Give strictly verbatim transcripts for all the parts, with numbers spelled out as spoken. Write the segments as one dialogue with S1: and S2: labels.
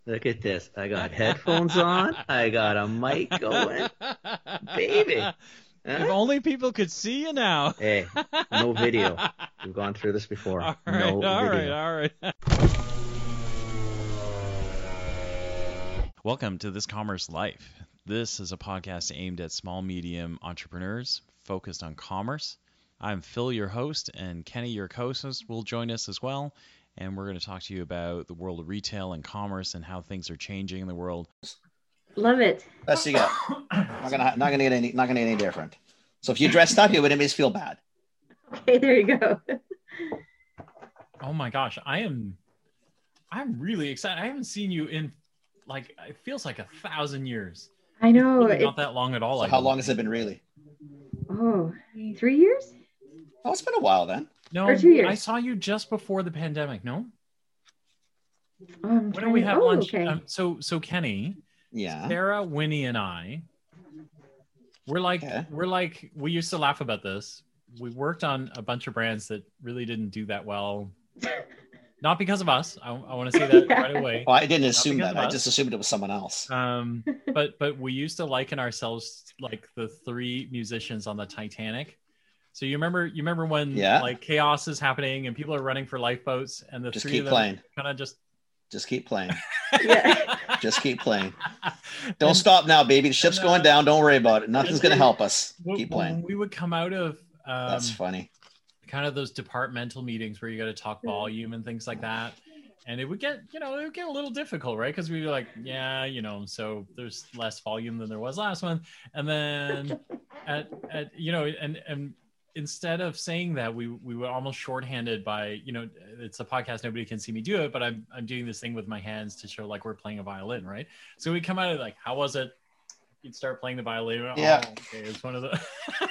S1: Look at this. I got headphones on. I got a mic going. Baby.
S2: If
S1: Huh?
S2: only people could see you now.
S1: Hey, no video. We've gone through this before.
S2: All right,
S1: No
S2: all right,
S1: video.
S2: all right. Welcome to This Commerce Life. This is a podcast aimed at small, medium entrepreneurs focused on commerce. I'm Phil, your host, and Kenny, your co-host, will join us as well. And we're going to talk to you about the world of retail and commerce and how things are changing in the world.
S3: Love it.
S4: Best you got. Not gonna not gonna get any not gonna get any different. So if you dressed up, it would make us feel bad.
S3: Okay, there you go.
S2: Oh my gosh, I am I'm really excited. I haven't seen you in like it feels like a thousand years.
S3: I know.
S2: Really
S3: it-
S2: not that long at all.
S4: So
S2: I
S4: how
S2: don't
S4: long has
S2: think.
S4: it been really?
S3: oh, three years?
S4: Oh, it's been a while then.
S2: No,
S3: Or two years.
S2: I saw you just before the pandemic. No,
S3: Oh, I'm
S2: when did
S3: trying
S2: we
S3: to-
S2: have
S3: oh,
S2: lunch?
S3: Okay.
S2: Um, so, so Kenny,
S4: Yeah.
S2: Sarah, Winnie, and I, we're like,
S4: Okay.
S2: we're like, we used to laugh about this. We worked on a bunch of brands that really didn't do that well. Not because of us. I, I want to say that
S3: Yeah.
S2: right away.
S4: Well, I didn't assume
S2: because
S4: that.
S2: of
S4: I
S2: us.
S4: just assumed it was someone else.
S2: Um, but but we used to liken ourselves like the three musicians on the Titanic. So you remember you remember when
S4: Yeah.
S2: like chaos is happening and people are running for lifeboats and the
S4: Just
S2: three
S4: keep
S2: of them
S4: playing.
S2: kind of just
S4: Just keep playing.
S3: Yeah.
S4: Just keep playing. Don't
S2: And-
S4: stop now, baby. The ship's
S2: and, uh,
S4: going down. Don't worry about it. Nothing's gonna help us.
S2: When-
S4: Keep
S2: when
S4: playing.
S2: we would come out of um,
S4: That's funny.
S2: kind of those departmental meetings where you got to talk volume and things like that. And it would get, you know, it would get a little difficult, right? Because we were like, yeah, you know, so there's less volume than there was last one. And then at, at you know, and and instead of saying that, we we were almost shorthanded by, you know, it's a podcast, nobody can see me do it, but I'm I'm doing this thing with my hands to show like we're playing a violin, right? So we come out of like, how was it? You'd start playing the violin.
S4: Yeah.
S2: Oh, okay, it's one of the.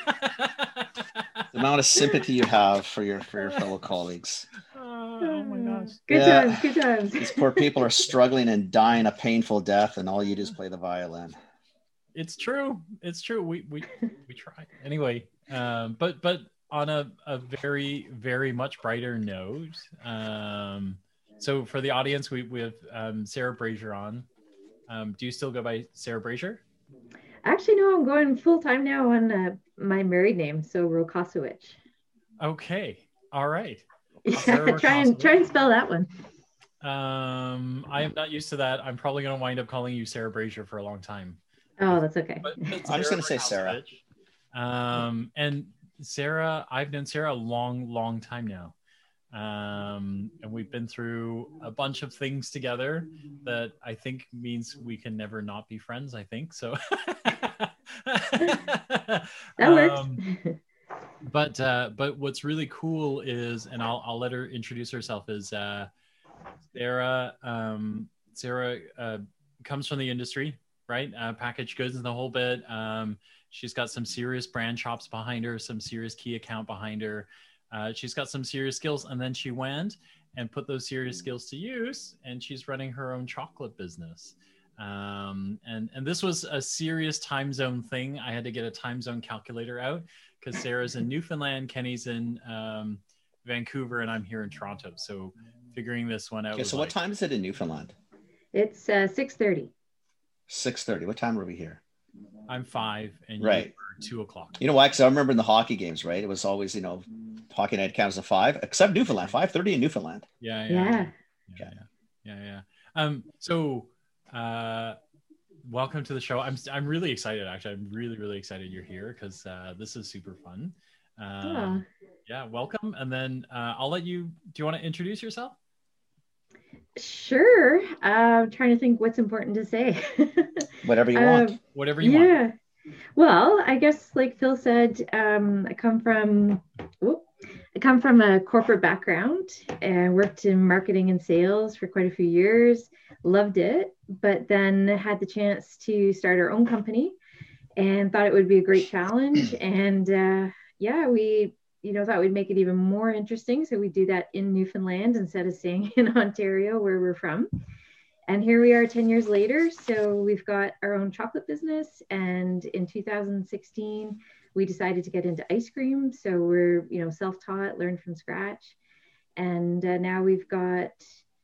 S4: The amount of sympathy you have for your for your fellow colleagues.
S2: Oh my gosh.
S3: Good
S4: Yeah.
S3: times, good times.
S4: These poor people are struggling and dying a painful death, and all you do is play the violin.
S2: It's true. It's true. We we we try anyway. Um, but but on a, a very very much brighter note. Um, so for the audience, we we have um, Sarah Brazier on. Um, do you still go by Sarah Brazier?
S3: Actually, no, I'm going full time now on uh, my married name, so Rokasowicz.
S2: Okay. All right.
S3: Yeah,
S2: Sarah
S3: try and
S2: Rokasowicz.
S3: try and spell that one.
S2: Um, I am not used to that. I'm probably going to wind up calling you Sarah Brazier for a long time.
S3: Oh, that's okay.
S2: But, but
S4: I'm just gonna say Sarah.
S2: Rokasowicz. Um, and Sarah, I've known Sarah a long, long time now. Um, and we've been through a bunch of things together that I think means we can never not be friends, I think. So
S3: That works.
S2: Um, but uh, but what's really cool is, and I'll I'll let her introduce herself, is uh, Sarah. Um, Sarah uh, comes from the industry, right? Uh, packaged goods and the whole bit. Um, she's got some serious brand chops behind her, some serious key account behind her. Uh, she's got some serious skills, and then she went and put those serious skills to use, and she's running her own chocolate business. Um, and and this was a serious time zone thing. I had to get a time zone calculator out because Sarah's in Newfoundland, Kenny's in um, Vancouver, and I'm here in Toronto. So figuring this one out.
S4: Okay,
S2: was
S4: so what
S2: like-
S4: time is it in Newfoundland?
S3: It's uh, six thirty.
S4: six thirty. What time are we here?
S2: I'm five, and
S4: Right.
S2: you are two o'clock.
S4: You know why? Because I remember in the hockey games, right? It was always, you know, hockey night counts at five, except Newfoundland, five thirty in Newfoundland.
S2: Yeah, yeah,
S3: Yeah.
S2: yeah, yeah, yeah, yeah. Um, so, uh, welcome to the show. I'm I'm really excited. Actually, I'm really really excited you're here because uh, this is super fun. Um, yeah, welcome. And then uh, I'll let you. Do you want to introduce yourself?
S3: Sure. Uh, I'm trying to think what's important to say.
S4: Whatever you want.
S3: Um,
S2: Whatever you want.
S3: yeah. Well, I guess like Phil said, um, I come from whoop, I come from a corporate background and worked in marketing and sales for quite a few years. Loved it, but then had the chance to start our own company and thought it would be a great challenge. And uh, yeah, we you know thought we'd make it even more interesting. So we do that in Newfoundland instead of staying in Ontario, where we're from. And here we are ten years later. So we've got our own chocolate business. And in two thousand sixteen, we decided to get into ice cream. So we're, you know, self-taught, learned from scratch. And uh, now we've got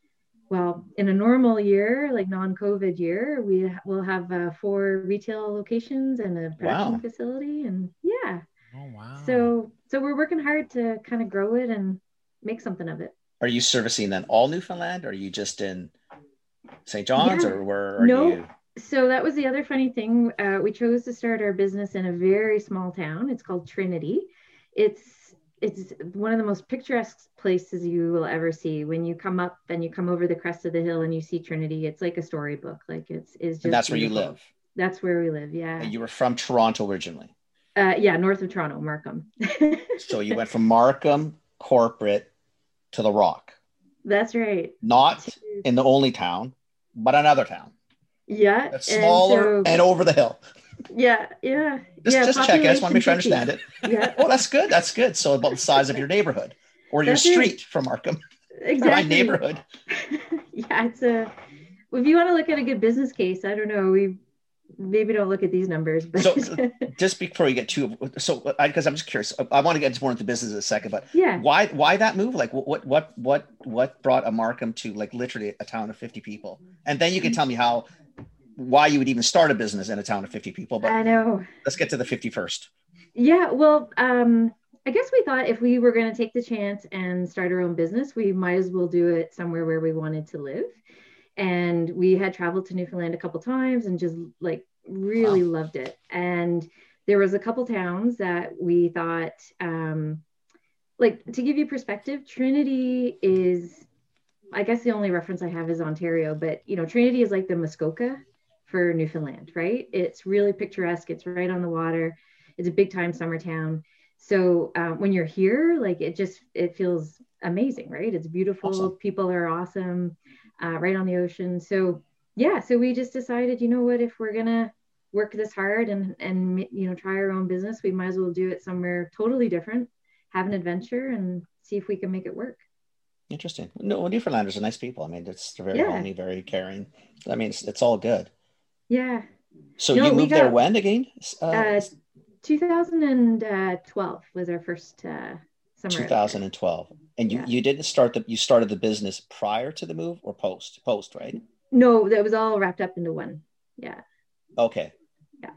S3: well, in a normal year, like non-COVID year, we will have uh, four retail locations and a production
S4: Wow.
S3: facility, and yeah.
S2: Oh wow.
S3: So, so we're working hard to kind of grow it and make something of it.
S4: Are you servicing then all Newfoundland? Or are you just in Saint John's,
S3: Yeah.
S4: or where are
S3: No.
S4: you?
S3: So that was the other funny thing. Uh, we chose to start our business in a very small town. It's called Trinity. It's it's one of the most picturesque places you will ever see. When you come up and you come over the crest of the hill and you see Trinity, it's like a storybook. Like it's is just.
S4: And that's where you
S3: beautiful.
S4: live.
S3: That's where we live. Yeah.
S4: And you were from Toronto originally.
S3: Uh, yeah, north of Toronto, Markham.
S4: So you went from Markham corporate to the Rock.
S3: That's right.
S4: Not in the only town, but another town.
S3: Yeah.
S4: That's smaller and,
S3: so,
S4: and over the hill.
S3: Yeah, yeah.
S4: Just,
S3: yeah,
S4: just check it. I just want to make sure I understand it.
S3: Yeah.
S4: Oh, that's good. That's good. So about the size of your neighborhood or your
S3: That's
S4: street
S3: it.
S4: from Markham.
S3: Exactly.
S4: My neighborhood.
S3: Yeah, it's a. If you want to look at a good business case, I don't know. We maybe don't look at these numbers, but
S4: So just before you get too, so because I'm just curious, I want to get more into business in a second, but
S3: yeah.
S4: why why that move? Like what what what what brought a Markham to like literally a town of fifty people? And then you can tell me how why you would even start a business in a town of fifty people. But
S3: I know.
S4: let's get to the fifty first.
S3: Yeah, well, um, I guess we thought if we were going to take the chance and start our own business, we might as well do it somewhere where we wanted to live. And we had traveled to Newfoundland a couple times and just like really wow. loved it. And there was a couple towns that we thought, um, like to give you perspective, Trinity is, I guess the only reference I have is Ontario, but you know, Trinity is like the Muskoka for Newfoundland, right? It's really picturesque. It's right on the water. It's a big time summer town. So um, when you're here, like it just, it feels amazing, right? It's beautiful. Awesome. People are awesome, uh, right on the ocean. So yeah, so we just decided, you know what, if we're going to work this hard and, and, you know, try our own business, we might as well do it somewhere totally different, have an adventure and see if we can make it work.
S4: Interesting. No, Newfoundlanders are nice people. I mean, it's very
S3: yeah.
S4: homey, very caring. I mean, it's, it's all good.
S3: Yeah.
S4: So no, you moved got, there when again?
S3: Uh, uh, two thousand twelve was our first uh, summer.
S4: two thousand twelve. And you,
S3: yeah.
S4: you didn't start the, you started the business prior to the move or post? Post, right?
S3: No, that was all wrapped up into one. Yeah.
S4: Okay.
S3: Yeah.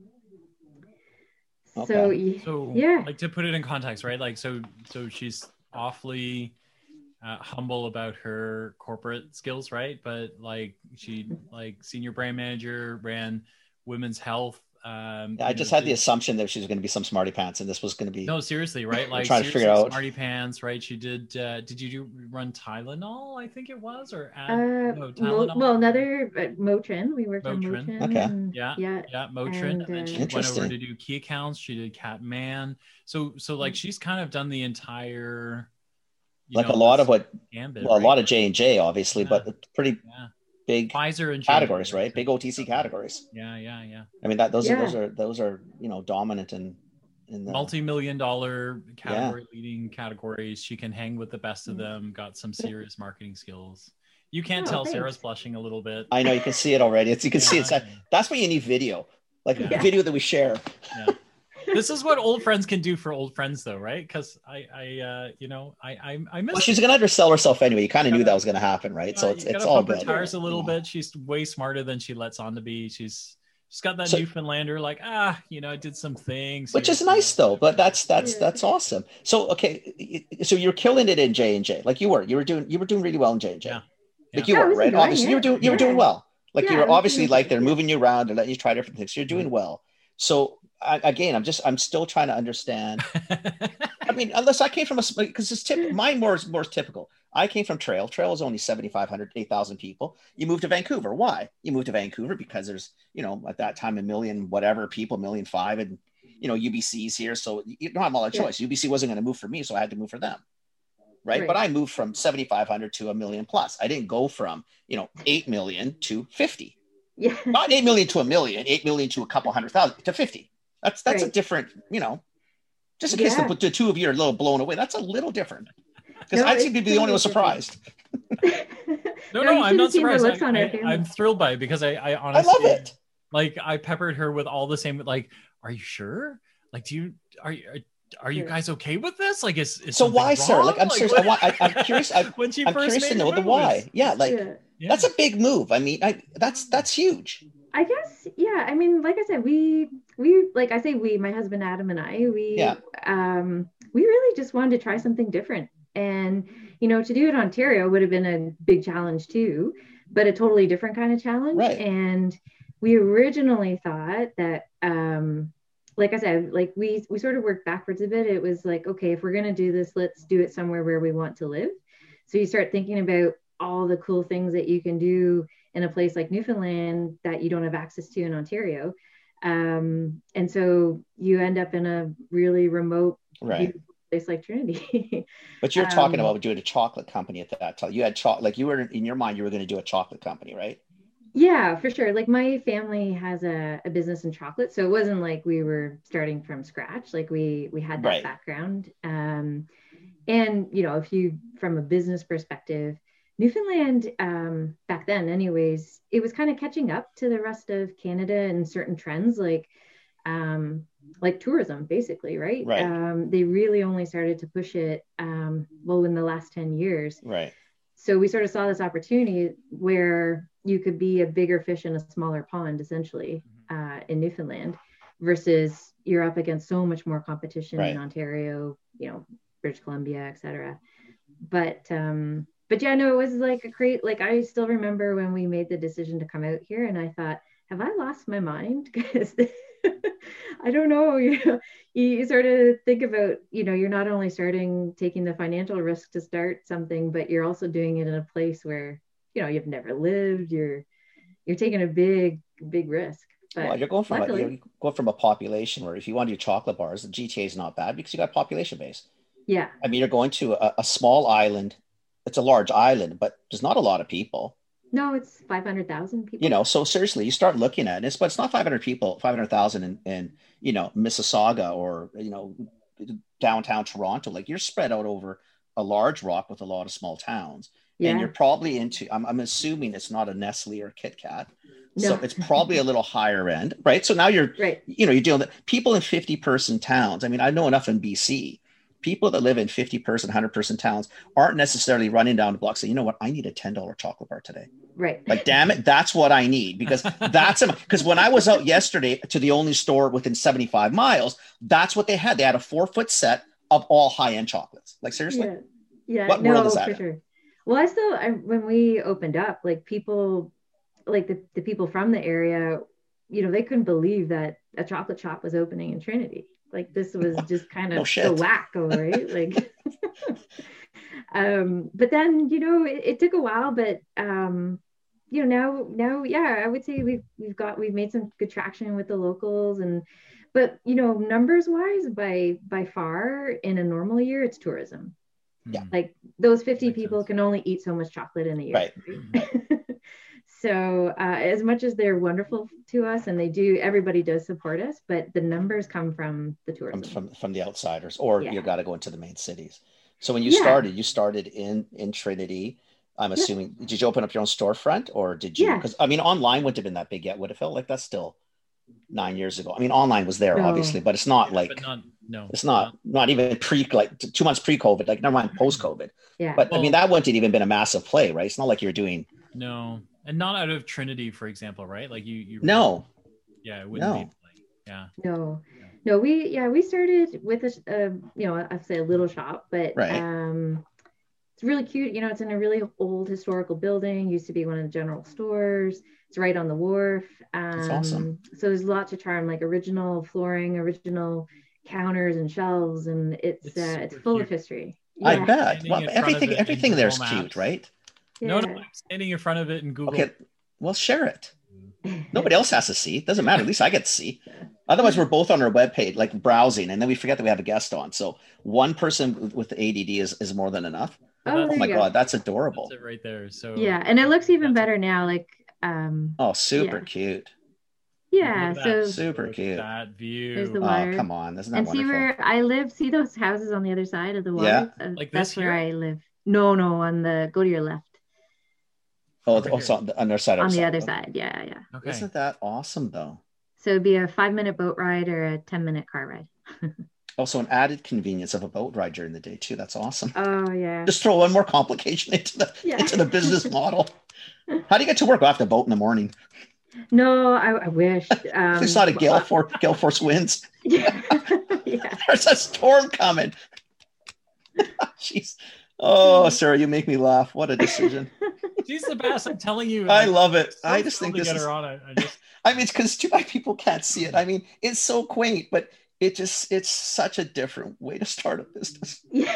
S4: Okay.
S3: So,
S2: so
S3: yeah.
S2: Like to put it in context, right? Like, so, so she's awfully uh, humble about her corporate skills, right? But like she, like senior brand manager, ran women's health. Um,
S4: yeah, I just know, had did, the assumption that she was going to be some smarty pants, and this was going to be.
S2: No, seriously, right? Like
S4: trying to figure out
S2: smarty pants, right? She did. Uh, did you do run Tylenol? I think it was, or add,
S3: uh,
S2: no, Tylenol.
S3: Mo, well, another uh, Motrin. We worked
S2: Motrin.
S3: on Motrin.
S4: Okay.
S3: And,
S2: yeah,
S3: yeah,
S2: yeah, Motrin. And,
S3: and
S2: then she
S3: uh,
S2: went over to do key accounts. She did Catman. So, so like she's kind of done the entire. You
S4: like
S2: know,
S4: a lot of what,
S2: gambit,
S4: well,
S2: right?
S4: a lot of J and J, obviously,
S2: yeah.
S4: but pretty
S2: yeah.
S4: big
S2: Pfizer and
S4: categories,
S2: J and J,
S4: right? Big O T C categories.
S2: Yeah, yeah, yeah.
S4: I mean, that those
S3: yeah.
S4: are those are those are you know dominant in in the
S2: multi-million dollar category yeah. leading categories. She can hang with the best of them. Got some serious marketing skills. You can't
S3: oh,
S2: tell
S3: thanks.
S2: Sarah's blushing a little bit.
S4: I know you can see it already. It's you can
S2: yeah.
S4: see it's that's why you need video, like
S2: yeah.
S4: video that we share.
S2: Yeah. This is what old friends can do for old friends, though, right? Because I, I, uh, you know, I, I, I miss.
S4: Well, she's gonna undersell herself anyway. You kind of knew that was gonna happen, right?
S2: Uh,
S4: so it's it's
S2: all
S4: all
S2: good.
S4: good.
S2: Tires a little
S4: yeah.
S2: bit. She's way smarter than she lets on to be. She's she's got that
S4: so,
S2: Newfoundlander, like ah, you know, I did some things,
S4: which is nice though. But that's that's yeah. that's awesome. So okay, so you're killing it in J and J, like you were. You were doing you were doing really well in J and J.
S2: Yeah.
S4: Like
S2: yeah.
S4: you were, right?
S3: Enjoying,
S4: Obviously,
S3: yeah.
S4: you were doing you
S3: yeah.
S4: were doing well. Like
S3: yeah,
S4: you were obviously like they're
S3: yeah.
S4: moving you around, they're letting you try different things. So you're doing well. So I, again, I'm just I'm still trying to understand. I mean, unless I came from a because it's tip, mine more is more typical. I came from Trail. Trail is only seventy-five hundred, eight thousand people. You moved to Vancouver. Why? You moved to Vancouver because there's, you know, at that time a million whatever people, a million five, and you know U B C's here, so you don't have all that choice. Yeah. U B C wasn't going to move for me, so I had to move for them. Right? right. But I moved from seventy-five hundred to a million plus. I didn't go from, you know, eight million to fifty.
S3: Yeah.
S4: Not eight million to a million, eight million to a couple hundred thousand to fifty. That's that's right. a different, you know, just in case yeah. the, the two of you are a little blown away. That's a little different. Because no, I seem to be the only one surprised.
S2: no, no, no I'm not surprised. I,
S3: on
S2: I, I'm thrilled by it because I, I honestly
S4: I love it.
S2: Like I peppered her with all the same, like, are you sure? Like, do you, are you, are you guys okay with this? Like, is, is
S4: so why,
S2: wrong?
S4: sir? Like, I'm
S2: like,
S4: serious. I want. I, I'm curious. I,
S2: when she
S4: I'm
S2: first
S4: curious to
S2: made
S4: know
S2: her
S4: the
S2: move,
S4: why.
S2: it's-
S4: Yeah, like
S3: Yeah.
S2: yeah.
S4: that's a big move. I mean, I that's that's huge.
S3: I guess, yeah. I mean, like I said, we we like I say we, my husband Adam and I, we
S4: Yeah.
S3: um we really just wanted to try something different. And you know, to do it in Ontario would have been a big challenge too, but a totally different kind of challenge.
S4: Right.
S3: And we originally thought that um like I said, like we we sort of worked backwards a bit. It was like, okay, if we're gonna do this, let's do it somewhere where we want to live. So you start thinking about all the cool things that you can do in a place like Newfoundland that you don't have access to in Ontario. Um, and so you end up in a really remote,
S4: Right.
S3: beautiful place like Trinity.
S4: But you're talking
S3: Um,
S4: about doing a chocolate company at that time. You had chocolate, like you were in your mind, you were going to do a chocolate company, right?
S3: Yeah, for sure. Like my family has a, a business in chocolate. So it wasn't like we were starting from scratch. Like we, we had that
S4: Right.
S3: background. Um, and, you know, if you, from a business perspective, Newfoundland, um, back then anyways, it was kind of catching up to the rest of Canada in certain trends, like, um, like tourism, basically, right?
S4: Right.
S3: Um, they really only started to push it, um, well, in the last ten years.
S4: Right.
S3: So we sort of saw this opportunity where you could be a bigger fish in a smaller pond, essentially, uh, in Newfoundland, versus you're up against so much more competition
S4: Right.
S3: in Ontario, you know, British Columbia, et cetera. But um, but yeah, no, it was like a great, like I still remember when we made the decision to come out here, and I thought, have I lost my mind? Because I don't know, you know, you sort of think about, you know, you're not only starting taking the financial risk to start something, but you're also doing it in a place where, you know, you've never lived. You're you're taking a big, big risk. But
S4: Well, you're going from a,
S3: luckily,
S4: you're going from a population where if you want to do chocolate bars, the G T A is not bad because you got a population base.
S3: yeah,
S4: I mean, you're going to a, a small island. It's a large island, but there's not a lot of people.
S3: no, it's five hundred thousand people.
S4: You know, so seriously, you start looking at this, but it's not five hundred people, five hundred thousand in, in, you know, Mississauga or, you know, downtown Toronto. Like you're spread out over a large rock with a lot of small towns.
S3: yeah,
S4: And you're probably into, I'm, I'm assuming it's not a Nestle or Kit Kat. So
S3: No.
S4: it's probably a little higher end, right? So now you're,
S3: right.
S4: you know, you're dealing with people in fifty person towns. I mean, I know enough in B C. People that live in fifty person, one hundred person towns aren't necessarily running down the block saying, you know what, I need a ten dollar chocolate bar today.
S3: Right.
S4: Like, damn it, that's what I need. Because that's, because when I was out yesterday to the only store within seventy-five miles, that's what they had. They had a four foot set of all high end chocolates. Like, seriously?
S3: Yeah. Yeah.
S4: What
S3: no,
S4: world is that
S3: for
S4: in?
S3: sure. Well, I still, I, when we opened up, like people, like the, the people from the area, you know, they couldn't believe that a chocolate shop was opening in Trinity. Like this was just kind
S4: No
S3: of
S4: shit.
S3: the wacko, right? Like, um, but then, you know, it, it took a while, but, um, you know, now, now, yeah, I would say we've, we've got, we've made some good traction with the locals and, but, you know, numbers wise by, by far in a normal year, it's tourism.
S4: Yeah.
S3: Like those fifty
S2: Makes
S3: people
S2: sense.
S3: can only eat so much chocolate in a year.
S4: Right.
S3: right? So uh, as much as they're wonderful to us and they do, everybody does support us, but the numbers come from the tourism.
S4: From, from, from the outsiders, or
S3: Yeah.
S4: you got to go into the main cities. So when you
S3: Yeah.
S4: started, you started in, in Trinity. I'm
S3: Yeah.
S4: assuming, did you open up your own storefront or did you,
S3: Yeah.
S4: because I mean, online wouldn't have been that big yet. Would it felt like that's still nine years ago. I mean, online was there
S3: No.
S4: obviously, but it's not
S2: Yeah,
S4: like,
S2: but not, no,
S4: it's not, not even pre, like t- two months pre-COVID, like never mind post-COVID.
S3: Yeah.
S4: But I mean,
S2: Well-
S4: that wouldn't have even been a massive play, right? It's not like you're doing,
S2: no, and not out of Trinity, for example, right? Like you, you
S4: no,
S2: yeah, it wouldn't
S4: No.
S2: be, like, yeah,
S3: No, no, we, yeah, we started with a, uh, you know, I'd say a little shop, but
S4: Right.
S3: um, it's really cute. You know, it's in a really old historical building, used to be one of the general stores. It's right on the wharf. Um,
S4: That's awesome.
S3: So there's lots of charm, like original flooring, original counters and shelves, and it's
S2: It's
S3: uh, it's
S2: super
S3: full
S2: cute.
S3: of history.
S4: I
S3: Yeah.
S4: bet.
S2: Standing
S4: Well,
S2: in front of
S4: everything,
S2: it in
S4: everything there's
S2: Google
S4: cute,
S2: Maps.
S4: right?
S2: no, no,
S3: Yeah.
S2: I'm standing in front of it in Google.
S4: Okay, well, share it. Nobody else has to see. It doesn't matter. At least I get to see. Otherwise, we're both on our webpage, like browsing, and then we forget that we have a guest on. So one person with- with A D D is, is more than enough.
S3: Oh,
S2: That's-
S3: there
S4: Oh my
S3: you go.
S4: God, that's adorable.
S2: That's it right there. So
S3: Yeah, and it looks even
S2: That's-
S3: better now. Like, um,
S4: Oh, super
S3: Yeah.
S4: cute.
S3: yeah.
S2: look at
S3: So
S2: that.
S4: Super
S2: Look at
S4: cute.
S2: that view.
S3: There's the
S4: Oh,
S3: water.
S4: come on. Isn't that
S3: and see
S4: wonderful?
S3: where I live. See those houses on the other side of the water?
S4: Yeah.
S3: Uh,
S2: Like
S3: that's
S2: this
S3: where
S2: here?
S3: I live. No, no, on the go to your left.
S4: Oh,
S2: Over
S4: also on the other side.
S3: On the
S4: side.
S3: other side. Yeah, yeah.
S2: Okay.
S4: Isn't that awesome, though?
S3: So it'd be a five minute boat ride or a ten minute car ride.
S4: Also, an added convenience of a boat ride during the day too. That's awesome.
S3: Oh yeah.
S4: Just throw one more complication into the
S3: Yeah.
S4: into the business model. How do you get to work? I have to boat in the morning.
S3: No, I, I wish. Um,
S4: It's not a gale for gale force winds.
S3: yeah. Yeah.
S4: There's a storm coming. Jeez. Oh, Sarah, you make me laugh. What a decision.
S2: She's the best. I'm telling you.
S4: I
S2: like,
S4: love it.
S2: so
S4: I just
S2: thrilled
S4: think
S2: to
S4: this
S2: get
S4: is.
S2: her on it. I just
S4: I mean, it's because too bad people can't see it. I mean, it's so quaint, but it just it's such a different way to start a business.
S3: Yeah.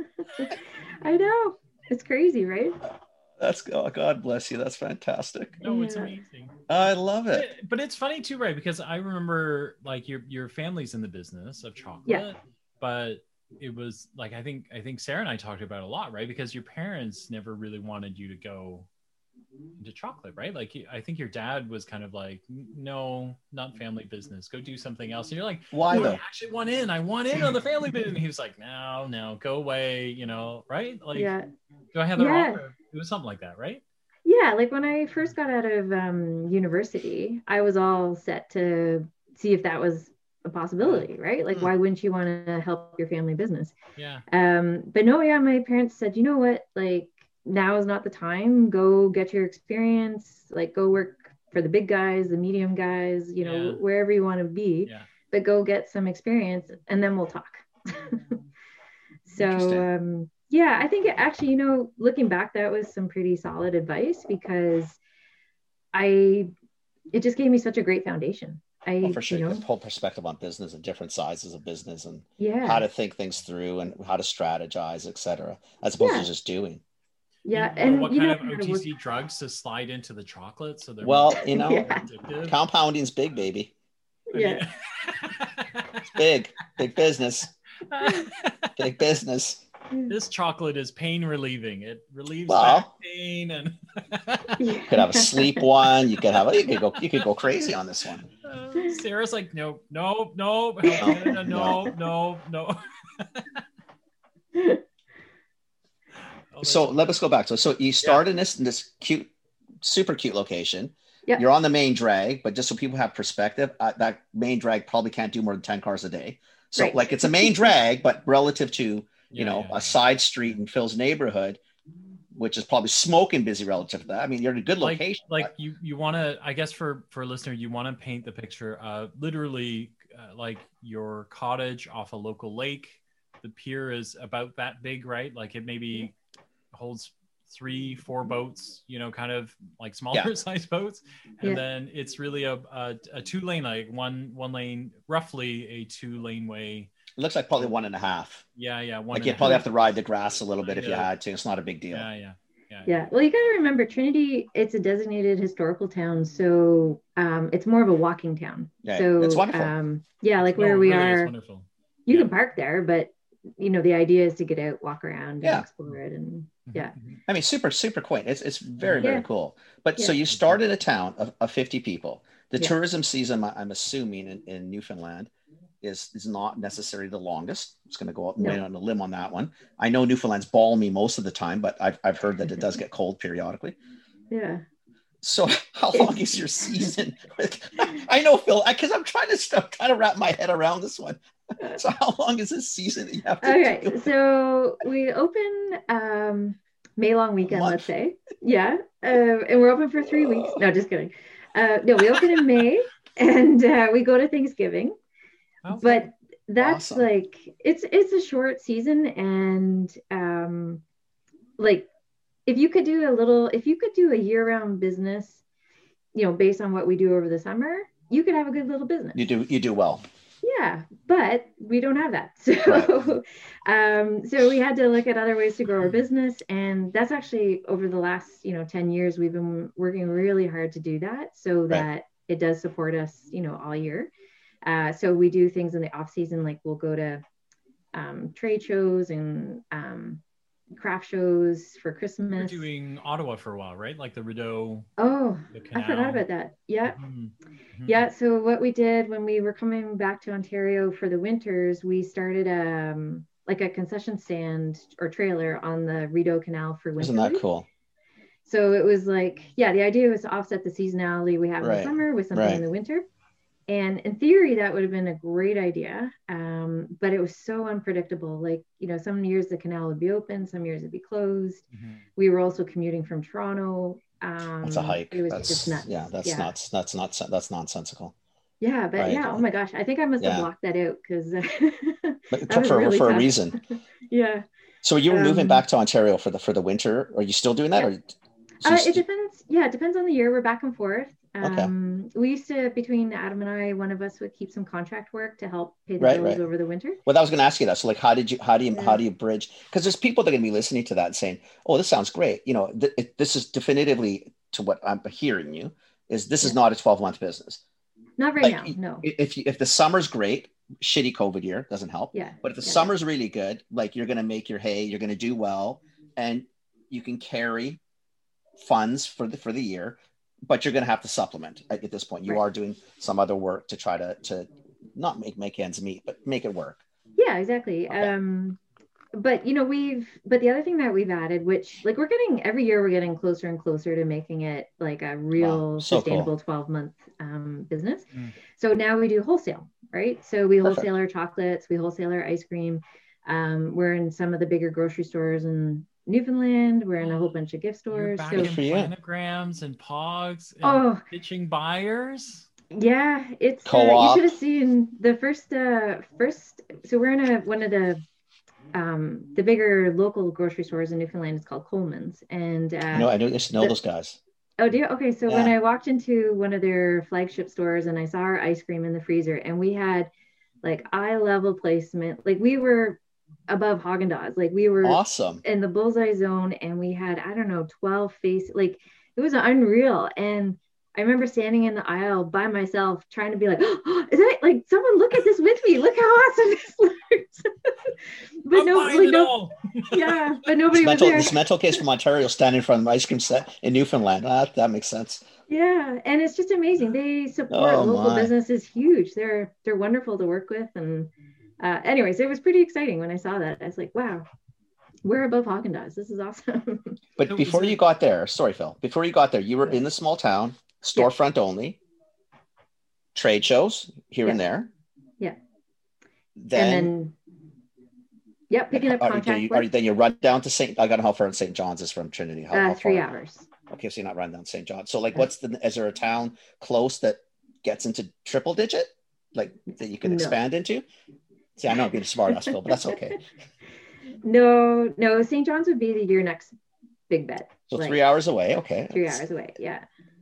S3: I know. It's crazy, right?
S4: That's oh, God bless you. That's fantastic.
S2: no, it's
S3: Yeah.
S2: amazing.
S4: I love it.
S2: But, but it's funny too, right? Because I remember like your your family's in the business of chocolate,
S3: Yeah.
S2: but it was like I think I think Sarah and I talked about it a lot, right? Because your parents never really wanted you to go into chocolate, right? Like I think your dad was kind of like, no, not family business. Go do something else. And you're like,
S4: Why
S2: I
S4: though?
S2: actually want in. I want in on the family business. And he was like, no, no, go away. You know, right? Like,
S3: Yeah.
S2: do I have that
S3: Yeah.
S2: wrong? Or it was something like that, right?
S3: Yeah, like when I first got out of um, university, I was all set to see if that was a possibility, right? Like,
S4: Mm.
S3: why wouldn't you want to help your family business?
S2: Yeah.
S3: Um, but no, yeah, my parents said, you know what, like now is not the time. Go get your experience, like go work for the big guys, the medium guys, you know,
S2: Yeah.
S3: wherever you want to be,
S2: Yeah.
S3: but go get some experience and then we'll talk. So,
S4: Interesting.
S3: um, yeah, I think it actually, you know, looking back, that was some pretty solid advice because I, it just gave me such a great foundation. I,
S4: Well, for sure,
S3: you know,
S4: the whole perspective on business and different sizes of business and
S3: yeah,
S4: how to think things through and how to strategize, et cetera, as opposed
S3: Yeah.
S4: to just doing.
S3: yeah,
S2: You know
S3: and
S2: what
S3: you
S2: kind
S3: know,
S2: of
S3: how to
S2: O T
S3: work-
S2: C drugs to slide into the chocolate so they're
S4: Well,
S2: more
S4: you know,
S3: Yeah.
S2: addictive?
S4: compounding's big, baby.
S2: I
S3: yeah,
S4: It's big, big business,
S2: mean-
S4: big business.
S2: This chocolate is pain relieving. It relieves
S4: Well-
S2: back pain and
S3: yeah.
S4: You could have a sleep one. You could have. You could go. You could go crazy on this one.
S2: Uh, Sarah's like, no, no, no, no, no, no, no, no. Oh,
S4: So
S2: that's-
S4: let us go back. So, so you start in this in this cute, super cute location.
S3: Yeah.
S4: You're on the main drag, but just so people have perspective, uh, that main drag probably can't do more than ten cars a day. So,
S3: Right.
S4: like, it's a main drag, but relative to you
S2: Yeah,
S4: know
S2: yeah, yeah.
S4: a side street in Phil's neighborhood, which is probably smoking busy relative to that. I mean, you're in a good
S2: like,
S4: location.
S2: like
S4: but-
S2: you, you want to, I guess for for a listener, you want to paint the picture. Uh, literally, uh, like your cottage off a local lake. The pier is about that big, right? Like it maybe holds three, four boats. You know, kind of like smaller
S4: Yeah.
S2: size boats, and
S3: Yeah.
S2: then it's really a a, a two lane, like one one lane, roughly a two lane way.
S4: It looks like probably one and a half.
S2: Yeah, yeah. One
S4: Like
S2: and
S4: you
S2: a
S4: probably
S2: half.
S4: have to ride the grass a little bit if you
S2: Yeah.
S4: had to. It's not a big deal.
S2: Yeah, yeah, yeah.
S3: Yeah, well, you got to remember Trinity, it's a designated historical town, so um, it's more of a walking town.
S4: Yeah,
S3: so
S4: it's wonderful.
S3: Um, yeah, like
S2: No,
S3: where we
S2: really, it's
S3: are,
S2: wonderful.
S3: you
S2: Yeah.
S3: can park there, but you know the idea is to get out, walk around,
S4: Yeah.
S3: and explore it, and yeah,
S2: Mhm.
S4: I mean, super, super quaint. It's it's very,
S3: Yeah.
S4: very cool. But so
S3: Yeah.
S4: you started a town of, of fifty people. The
S3: Yeah.
S4: tourism season, I- I'm assuming, in, in Newfoundland is is not necessarily the longest. I'm just going to go out and
S3: No.
S4: lay on a limb on that one. I know Newfoundland's balmy most of the time, but I've, I've heard that it does get cold periodically.
S3: yeah.
S4: So how long is your season? I know, Phil, because I'm trying to I'm trying to wrap my head around this one. So how long is this season that you have to
S3: Okay,
S4: do?
S3: so we open um, May long weekend,
S4: Month.
S3: let's say, yeah, uh, and we're open for three weeks. No, just kidding. Uh, no, we open in May, and uh, we go to Thanksgiving.
S2: Oh,
S3: But that's
S4: Awesome.
S3: like it's it's a short season, and um like if you could do a little if you could do a year-round business, you know, based on what we do over the summer, you could have a good little business.
S4: You do you do well.
S3: Yeah, but we don't have that. So um so we had to look at other ways to grow our business, and that's actually over the last, you know, ten years we've been working really hard to do that so that it does support us, you know, all year. Uh, so we do things in the off season, like we'll go to um, trade shows and um, craft shows for
S2: We're
S3: Christmas.
S2: doing Ottawa for a while, right? Like the Rideau,
S3: Oh,
S2: the
S3: I
S2: canal.
S3: forgot about that. Yeah.
S2: Mhm. Mhm.
S3: Yeah. So what we did when we were coming back to Ontario for the winters, we started um, like a concession stand or trailer on the Rideau Canal for winter.
S4: Isn't that
S3: week.
S4: cool?
S3: So it was like, yeah, the idea was to offset the seasonality we have in
S4: Right.
S3: the summer with something
S4: Right.
S3: in the winter. And in theory, that would have been a great idea. Um, but it was so unpredictable. Like, you know, some years the canal would be open, some years it'd be closed. Mm-hmm. We were also commuting from Toronto. Um,
S4: that's a hike.
S3: It was
S4: that's,
S3: just nuts.
S4: Yeah, that's
S3: yeah.
S4: nuts. That's not, that's nonsensical.
S3: Yeah, but right. yeah, oh my gosh. I think I must have yeah. blocked that out because
S4: for, for, really for a reason.
S3: yeah.
S4: So you were um, moving back to Ontario for the, for the winter. Are you still doing that?
S3: Yeah.
S4: Or
S3: uh, it depends. Yeah, it depends on the year. We're back and forth. Um, okay. We used to, between Adam and I, one of us would keep some contract work to help pay the
S4: right,
S3: bills
S4: right.
S3: over the winter.
S4: Well, I was going to ask you that. So like, how did you, how do you, yeah. how do you bridge? Because there's people that are going to be listening to that and saying, oh, this sounds great. You know, th- it, this is definitively to what I'm hearing you is this yeah. is not a twelve month business.
S3: Not right
S4: like,
S3: now. No.
S4: If, if the summer's great, shitty COVID year doesn't help.
S3: Yeah.
S4: But if the
S3: yeah.
S4: summer's really good, like you're going to make your hay, you're going to do well, and you can carry funds for the, for the year. But you're going to have to supplement at, at this point. You right. are doing some other work to try to to not make make ends meet, but make it work.
S3: Yeah, exactly. Okay. Um, but you know, we've but the other thing that we've added, which like we're getting every year, we're getting closer and closer to making it like a real wow. so sustainable twelve cool. month um, business. Mm. So now we do wholesale, right? So we Perfect. wholesale our chocolates, we wholesale our ice cream. Um, we're in some of the bigger grocery stores and Newfoundland. We're in a whole bunch of gift stores.
S2: You're back
S3: so
S2: in planograms and pogs and
S3: oh,
S2: pitching buyers.
S3: Yeah, it's uh, you should have seen the first uh first. So we're in a one of the um the bigger local grocery stores in Newfoundland. It's called Coleman's, and uh,
S4: no, I don't just know the, those guys.
S3: Oh, do you? Okay, so yeah. when I walked into one of their flagship stores and I saw our ice cream in the freezer, and we had like eye level placement, like we were above Haagen-Dazs, like we were
S4: awesome
S3: in the bullseye zone, and we had I don't know twelve face, like it was unreal. And I remember standing in the aisle by myself trying to be like, oh, is that like someone look at this with me, look how awesome this looks. But
S2: I'm
S3: no like no yeah but nobody
S4: this
S3: was
S4: mental,
S3: there.
S4: This mental case from Ontario standing in front of an ice cream set in Newfoundland, ah, that makes sense.
S3: Yeah, and it's just amazing. They support oh, local my. businesses huge. They're they're wonderful to work with. And Uh, anyways, it was pretty exciting when I saw that. I was like, wow, we're above Haagen-Dazs. This is awesome.
S4: But before you got there, sorry, Phil, before you got there, you were in the small town, storefront yeah. only, trade shows here
S3: yeah.
S4: and there.
S3: Yeah.
S4: Then,
S3: and then, yeah, picking up contract
S4: are you, are you, Then you run down to Saint I don't know how far Saint John's is from Trinity. How,
S3: uh,
S4: how
S3: three
S4: far?
S3: hours.
S4: Okay, so you're not running down Saint John. So like, what's the, is there a town close that gets into triple digit? Like that you can no. expand into? See, I know I'm being a smart ass, Phil, but that's okay.
S3: No, no, Saint John's would be your next big bet.
S4: So like, three hours away, okay.
S3: Three hours away, yeah.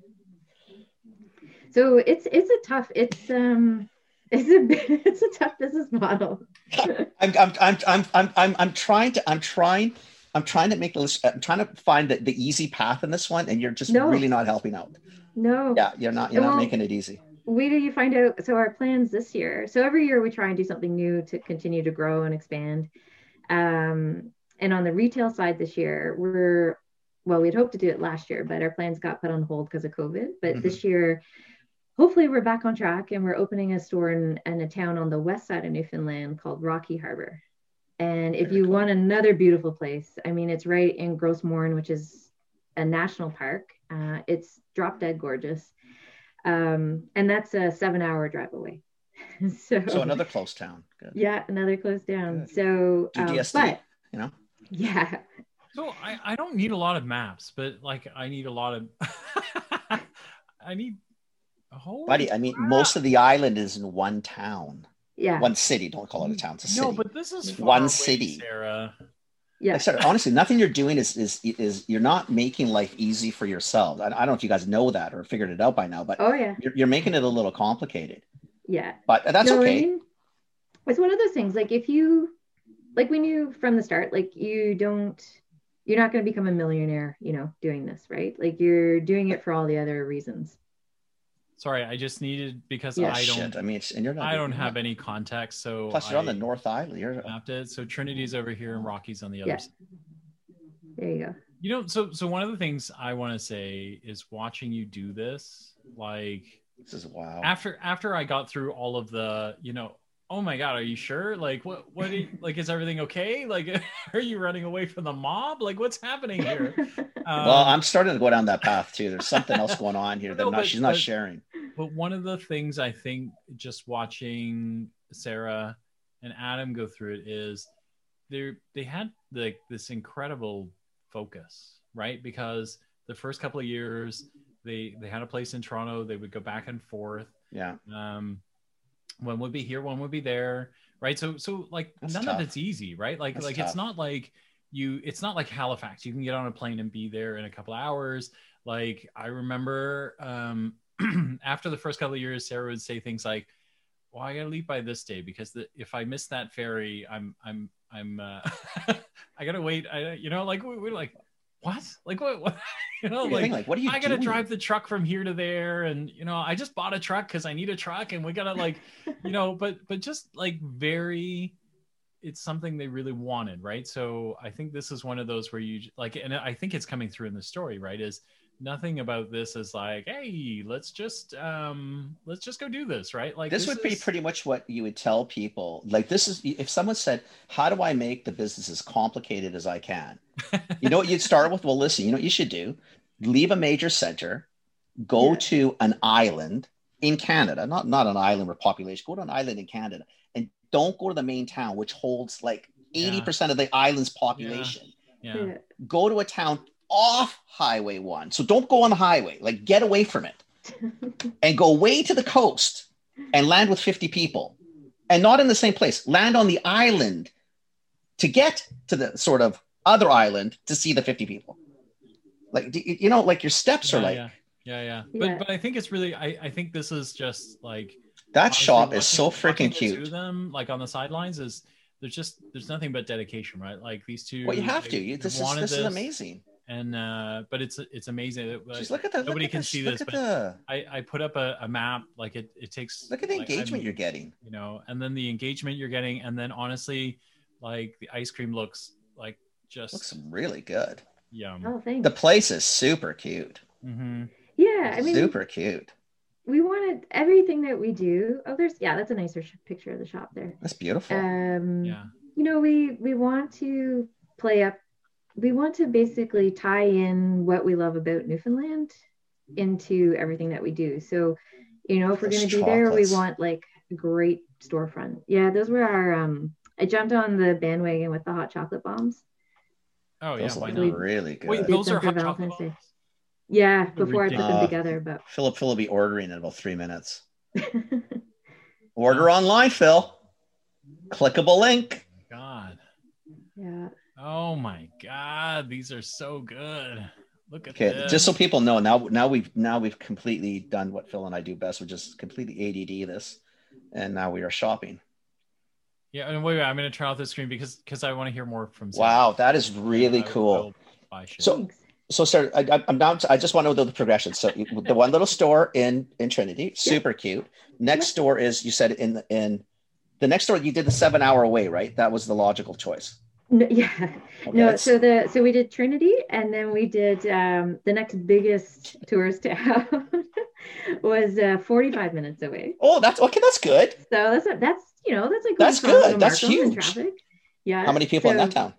S3: So it's it's a tough, it's um, it's a it's a tough business model.
S4: I'm I'm I'm I'm I'm I'm I'm trying to I'm trying I'm trying to make this. I'm trying to find the, the easy path in this one, and you're just no. really not helping out.
S3: No.
S4: Yeah, you're not. You're well, not making it easy.
S3: We do you find out, so our plans this year, so every year we try and do something new to continue to grow and expand. Um, and on the retail side this year, we're, well, we'd hoped to do it last year, but our plans got put on hold because of COVID. But mm-hmm. this year, hopefully we're back on track, and we're opening a store in, in a town on the west side of Newfoundland called Rocky Harbor. And if Very you cool. want another beautiful place, I mean, it's right in Gros Morne, which is a national park. Uh, it's drop dead gorgeous. Um, and that's a seven hour drive away. so,
S4: so another close town. Good.
S3: Yeah, another close town. Good. So, um,
S4: D S D, but, you know?
S3: Yeah.
S2: So I, I don't need a lot of maps, but like I need a lot of, I need a whole.
S4: Buddy, I mean, wow. most of the island is in one town.
S3: Yeah.
S4: One city. Don't call it a town. It's a city.
S2: No, but this is far
S4: one
S2: away,
S4: city.
S2: Sarah.
S3: Yeah.
S4: Like I said, honestly, nothing you're doing is is is you're not making life easy for yourself. I, I don't know if you guys know that or figured it out by now, but
S3: oh yeah,
S4: you're, you're making it a little complicated.
S3: Yeah,
S4: but that's no, okay. I mean,
S3: it's one of those things. Like if you, like we knew from the start, like you don't, you're not going to become a millionaire, you know, doing this, right? Like you're doing it for all the other reasons.
S2: Sorry, I just needed because
S4: yeah,
S2: I don't.
S4: Shit. I mean, and you're not.
S2: I don't have any context, so.
S4: Plus, you're
S2: I
S4: on the North Island. You're
S2: mapped it. So Trinity's over here and Rocky's on the other
S3: yeah.
S2: side.
S3: There you go.
S2: You know, so so one of the things I want to say is watching you do this, like
S4: this is wow.
S2: After after I got through all of the, you know, oh my God, are you sure? Like what what you, like is everything okay? Like are you running away from the mob? Like what's happening here? Um,
S4: well, I'm starting to go down that path too. There's something else going on here that
S2: no,
S4: not,
S2: but,
S4: she's not
S2: but,
S4: sharing.
S2: but one of the things I think just watching Sarah and Adam go through it is they they had like this incredible focus, right? Because the first couple of years they they had a place in Toronto, they would go back and forth.
S4: Yeah.
S2: Um, one would be here, one would be there, right? So so like
S4: That's
S2: none
S4: tough.
S2: of it's easy, right? Like
S4: That's
S2: like
S4: tough.
S2: it's not like you it's not like Halifax. You can get on a plane and be there in a couple of hours. Like I remember um after the first couple of years, Sarah would say things like, well, I gotta leave by this day because the, if I miss that ferry, I'm I'm I'm uh, I gotta wait. I you know like we, we're like what like what, what? you know
S4: What do you
S2: like,
S4: think? Like, what are you
S2: I gotta
S4: doing?
S2: drive the truck from here to there, and you know I just bought a truck because I need a truck, and we gotta like you know but but just like very. It's something they really wanted, right? So I think this is one of those where you like, and I think it's coming through in the story, right? Is nothing about this is like, hey, let's just um let's just go do this, right? Like
S4: This,
S2: this
S4: would be
S2: is-
S4: pretty much what you would tell people. Like this is if someone said, how do I make the business as complicated as I can? You know what you'd start with? Well, listen, you know what you should do? Leave a major center, go
S3: Yeah.
S4: to an island in Canada, not, not an island with population, go to an island in Canada, and don't go to the main town, which holds like eighty percent of the island's population.
S2: yeah.
S3: Yeah.
S4: Go to a town off Highway one. So don't go on the highway, like get away from it and go way to the coast and land with fifty people and not in the same place. Land on the island to get to the sort of other island to see the fifty people. Like, do you you know, like your steps
S2: yeah,
S4: are like,
S2: yeah, yeah, yeah.
S3: Yeah.
S2: But but I think it's really I I think this is just like
S4: that
S2: honestly,
S4: shop is so
S2: watching- watching
S4: freaking
S2: the two
S4: cute.
S2: of them like on the sidelines is there's just there's nothing but dedication, right? Like these two.
S4: Well, you have
S2: they-
S4: to. You,
S2: they
S4: this is
S2: wanted
S4: this is amazing.
S2: And uh, but it's it's amazing. that, like,
S4: Just look at the
S2: nobody
S4: look at
S2: can
S4: the,
S2: see
S4: look
S2: this,
S4: at
S2: but
S4: the
S2: I I put up a, a map. Like it it takes.
S4: look at the
S2: like,
S4: engagement
S2: I'm-
S4: you're getting.
S2: You know, and then the engagement you're getting, and then honestly, like the ice cream looks like just
S4: Looks really good.
S2: yum.
S3: Oh, thanks.
S4: The place is super cute.
S2: Mm-hmm.
S3: Yeah, I mean,
S4: super cute.
S3: we wanted everything that we do. Oh, there's yeah, that's a nicer sh- picture of the shop there.
S4: That's beautiful.
S3: Um,
S2: Yeah.
S3: you know, we we want to play up. We want to basically tie in what we love about Newfoundland into everything that we do. So, you know, if we're
S4: Those
S3: going to be there, we
S4: chocolates.
S3: want like a great storefront. Yeah, those were our. Um, I jumped on the bandwagon with the hot chocolate bombs.
S2: Oh yeah,
S4: Those
S2: why
S4: look
S2: not?
S4: really good.
S2: Wait,
S3: Did
S2: those
S3: some
S2: are
S3: for
S2: hot
S3: Valentine's
S2: chocolate
S3: Day.
S2: bombs?
S3: Yeah, before I put them
S4: Uh,
S3: together, but
S4: Philip Phil will be ordering in about three minutes. Order online, Phil. Clickable link.
S2: God.
S3: yeah.
S2: Oh my God, these are so good. Look at
S4: Okay,
S2: this.
S4: just so people know, now now we've now we've completely done what Phil and I do best, which is completely A D D this, and now we are shopping.
S2: Yeah, and wait, wait, I'm gonna turn off the screen because because I want to hear more from Sarah.
S4: Wow, that is really
S2: I- I
S4: cool.
S2: will buy shit.
S4: So-
S3: Thanks.
S4: So, sir, I, I- I'm down. To, I just want to know the progression. So, you- the one little store in in Trinity, super cute. Next store is you said in the in the next store you did the seven hour away, right? That was the logical choice.
S3: No, yeah.
S4: Okay,
S3: No,
S4: that's-
S3: so the so we did Trinity, and then we did um, the next biggest tourist town was uh, forty-five minutes away.
S4: oh, that's okay. That's good.
S3: So that's a, that's you know that's like
S4: That's
S3: going from
S4: good.
S3: Toronto to
S4: That's
S3: Markham in
S4: huge.
S3: traffic. Yeah.
S4: How many people in that town?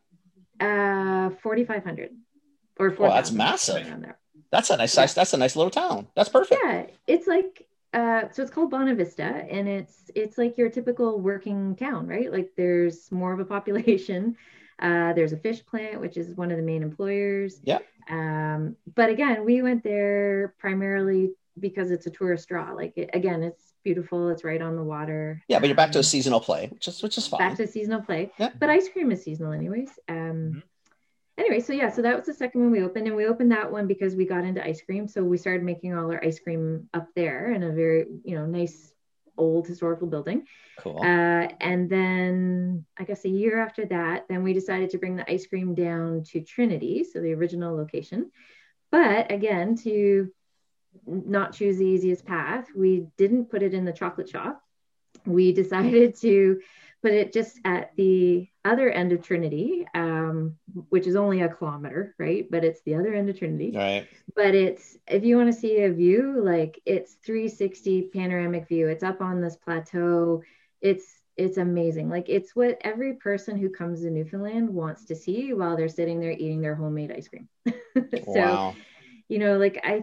S3: Uh, forty-five hundred or four.
S4: Oh, that's massive.
S3: There.
S4: That's a nice size. That's a nice little town. That's perfect.
S3: Yeah, it's like uh, so it's called Bonavista, and it's it's like your typical working town, right? Like there's more of a population. Uh, there's a fish plant, which is one of the main employers.
S4: Yeah.
S3: Um, but again, we went there primarily because it's a tourist draw. Like it, again, it's beautiful. It's right on the water.
S4: Yeah, but you're back to a
S3: Um,
S4: seasonal play, which is which is fine.
S3: back to seasonal play.
S4: Yeah.
S3: But ice cream is seasonal anyways. Um,
S2: Mhm.
S3: Anyway, so yeah, so that was the second one we opened, and we opened that one because we got into ice cream. So we started making all our ice cream up there in a very, you know, nice old historical building.
S4: Cool.
S3: Uh, and then I guess a year after that, then we decided to bring the ice cream down to Trinity, so the original location. But again, to not choose the easiest path, we didn't put it in the chocolate shop. We decided to put it just at the other end of Trinity, um, which is only a kilometer, right? But it's the other end of Trinity.
S4: All right.
S3: But it's, if you want to see a view, like it's three sixty panoramic view. It's up on this plateau. It's, it's amazing. Like it's what every person who comes to Newfoundland wants to see while they're sitting there eating their homemade ice cream. So,
S4: Wow.
S3: you know, like I think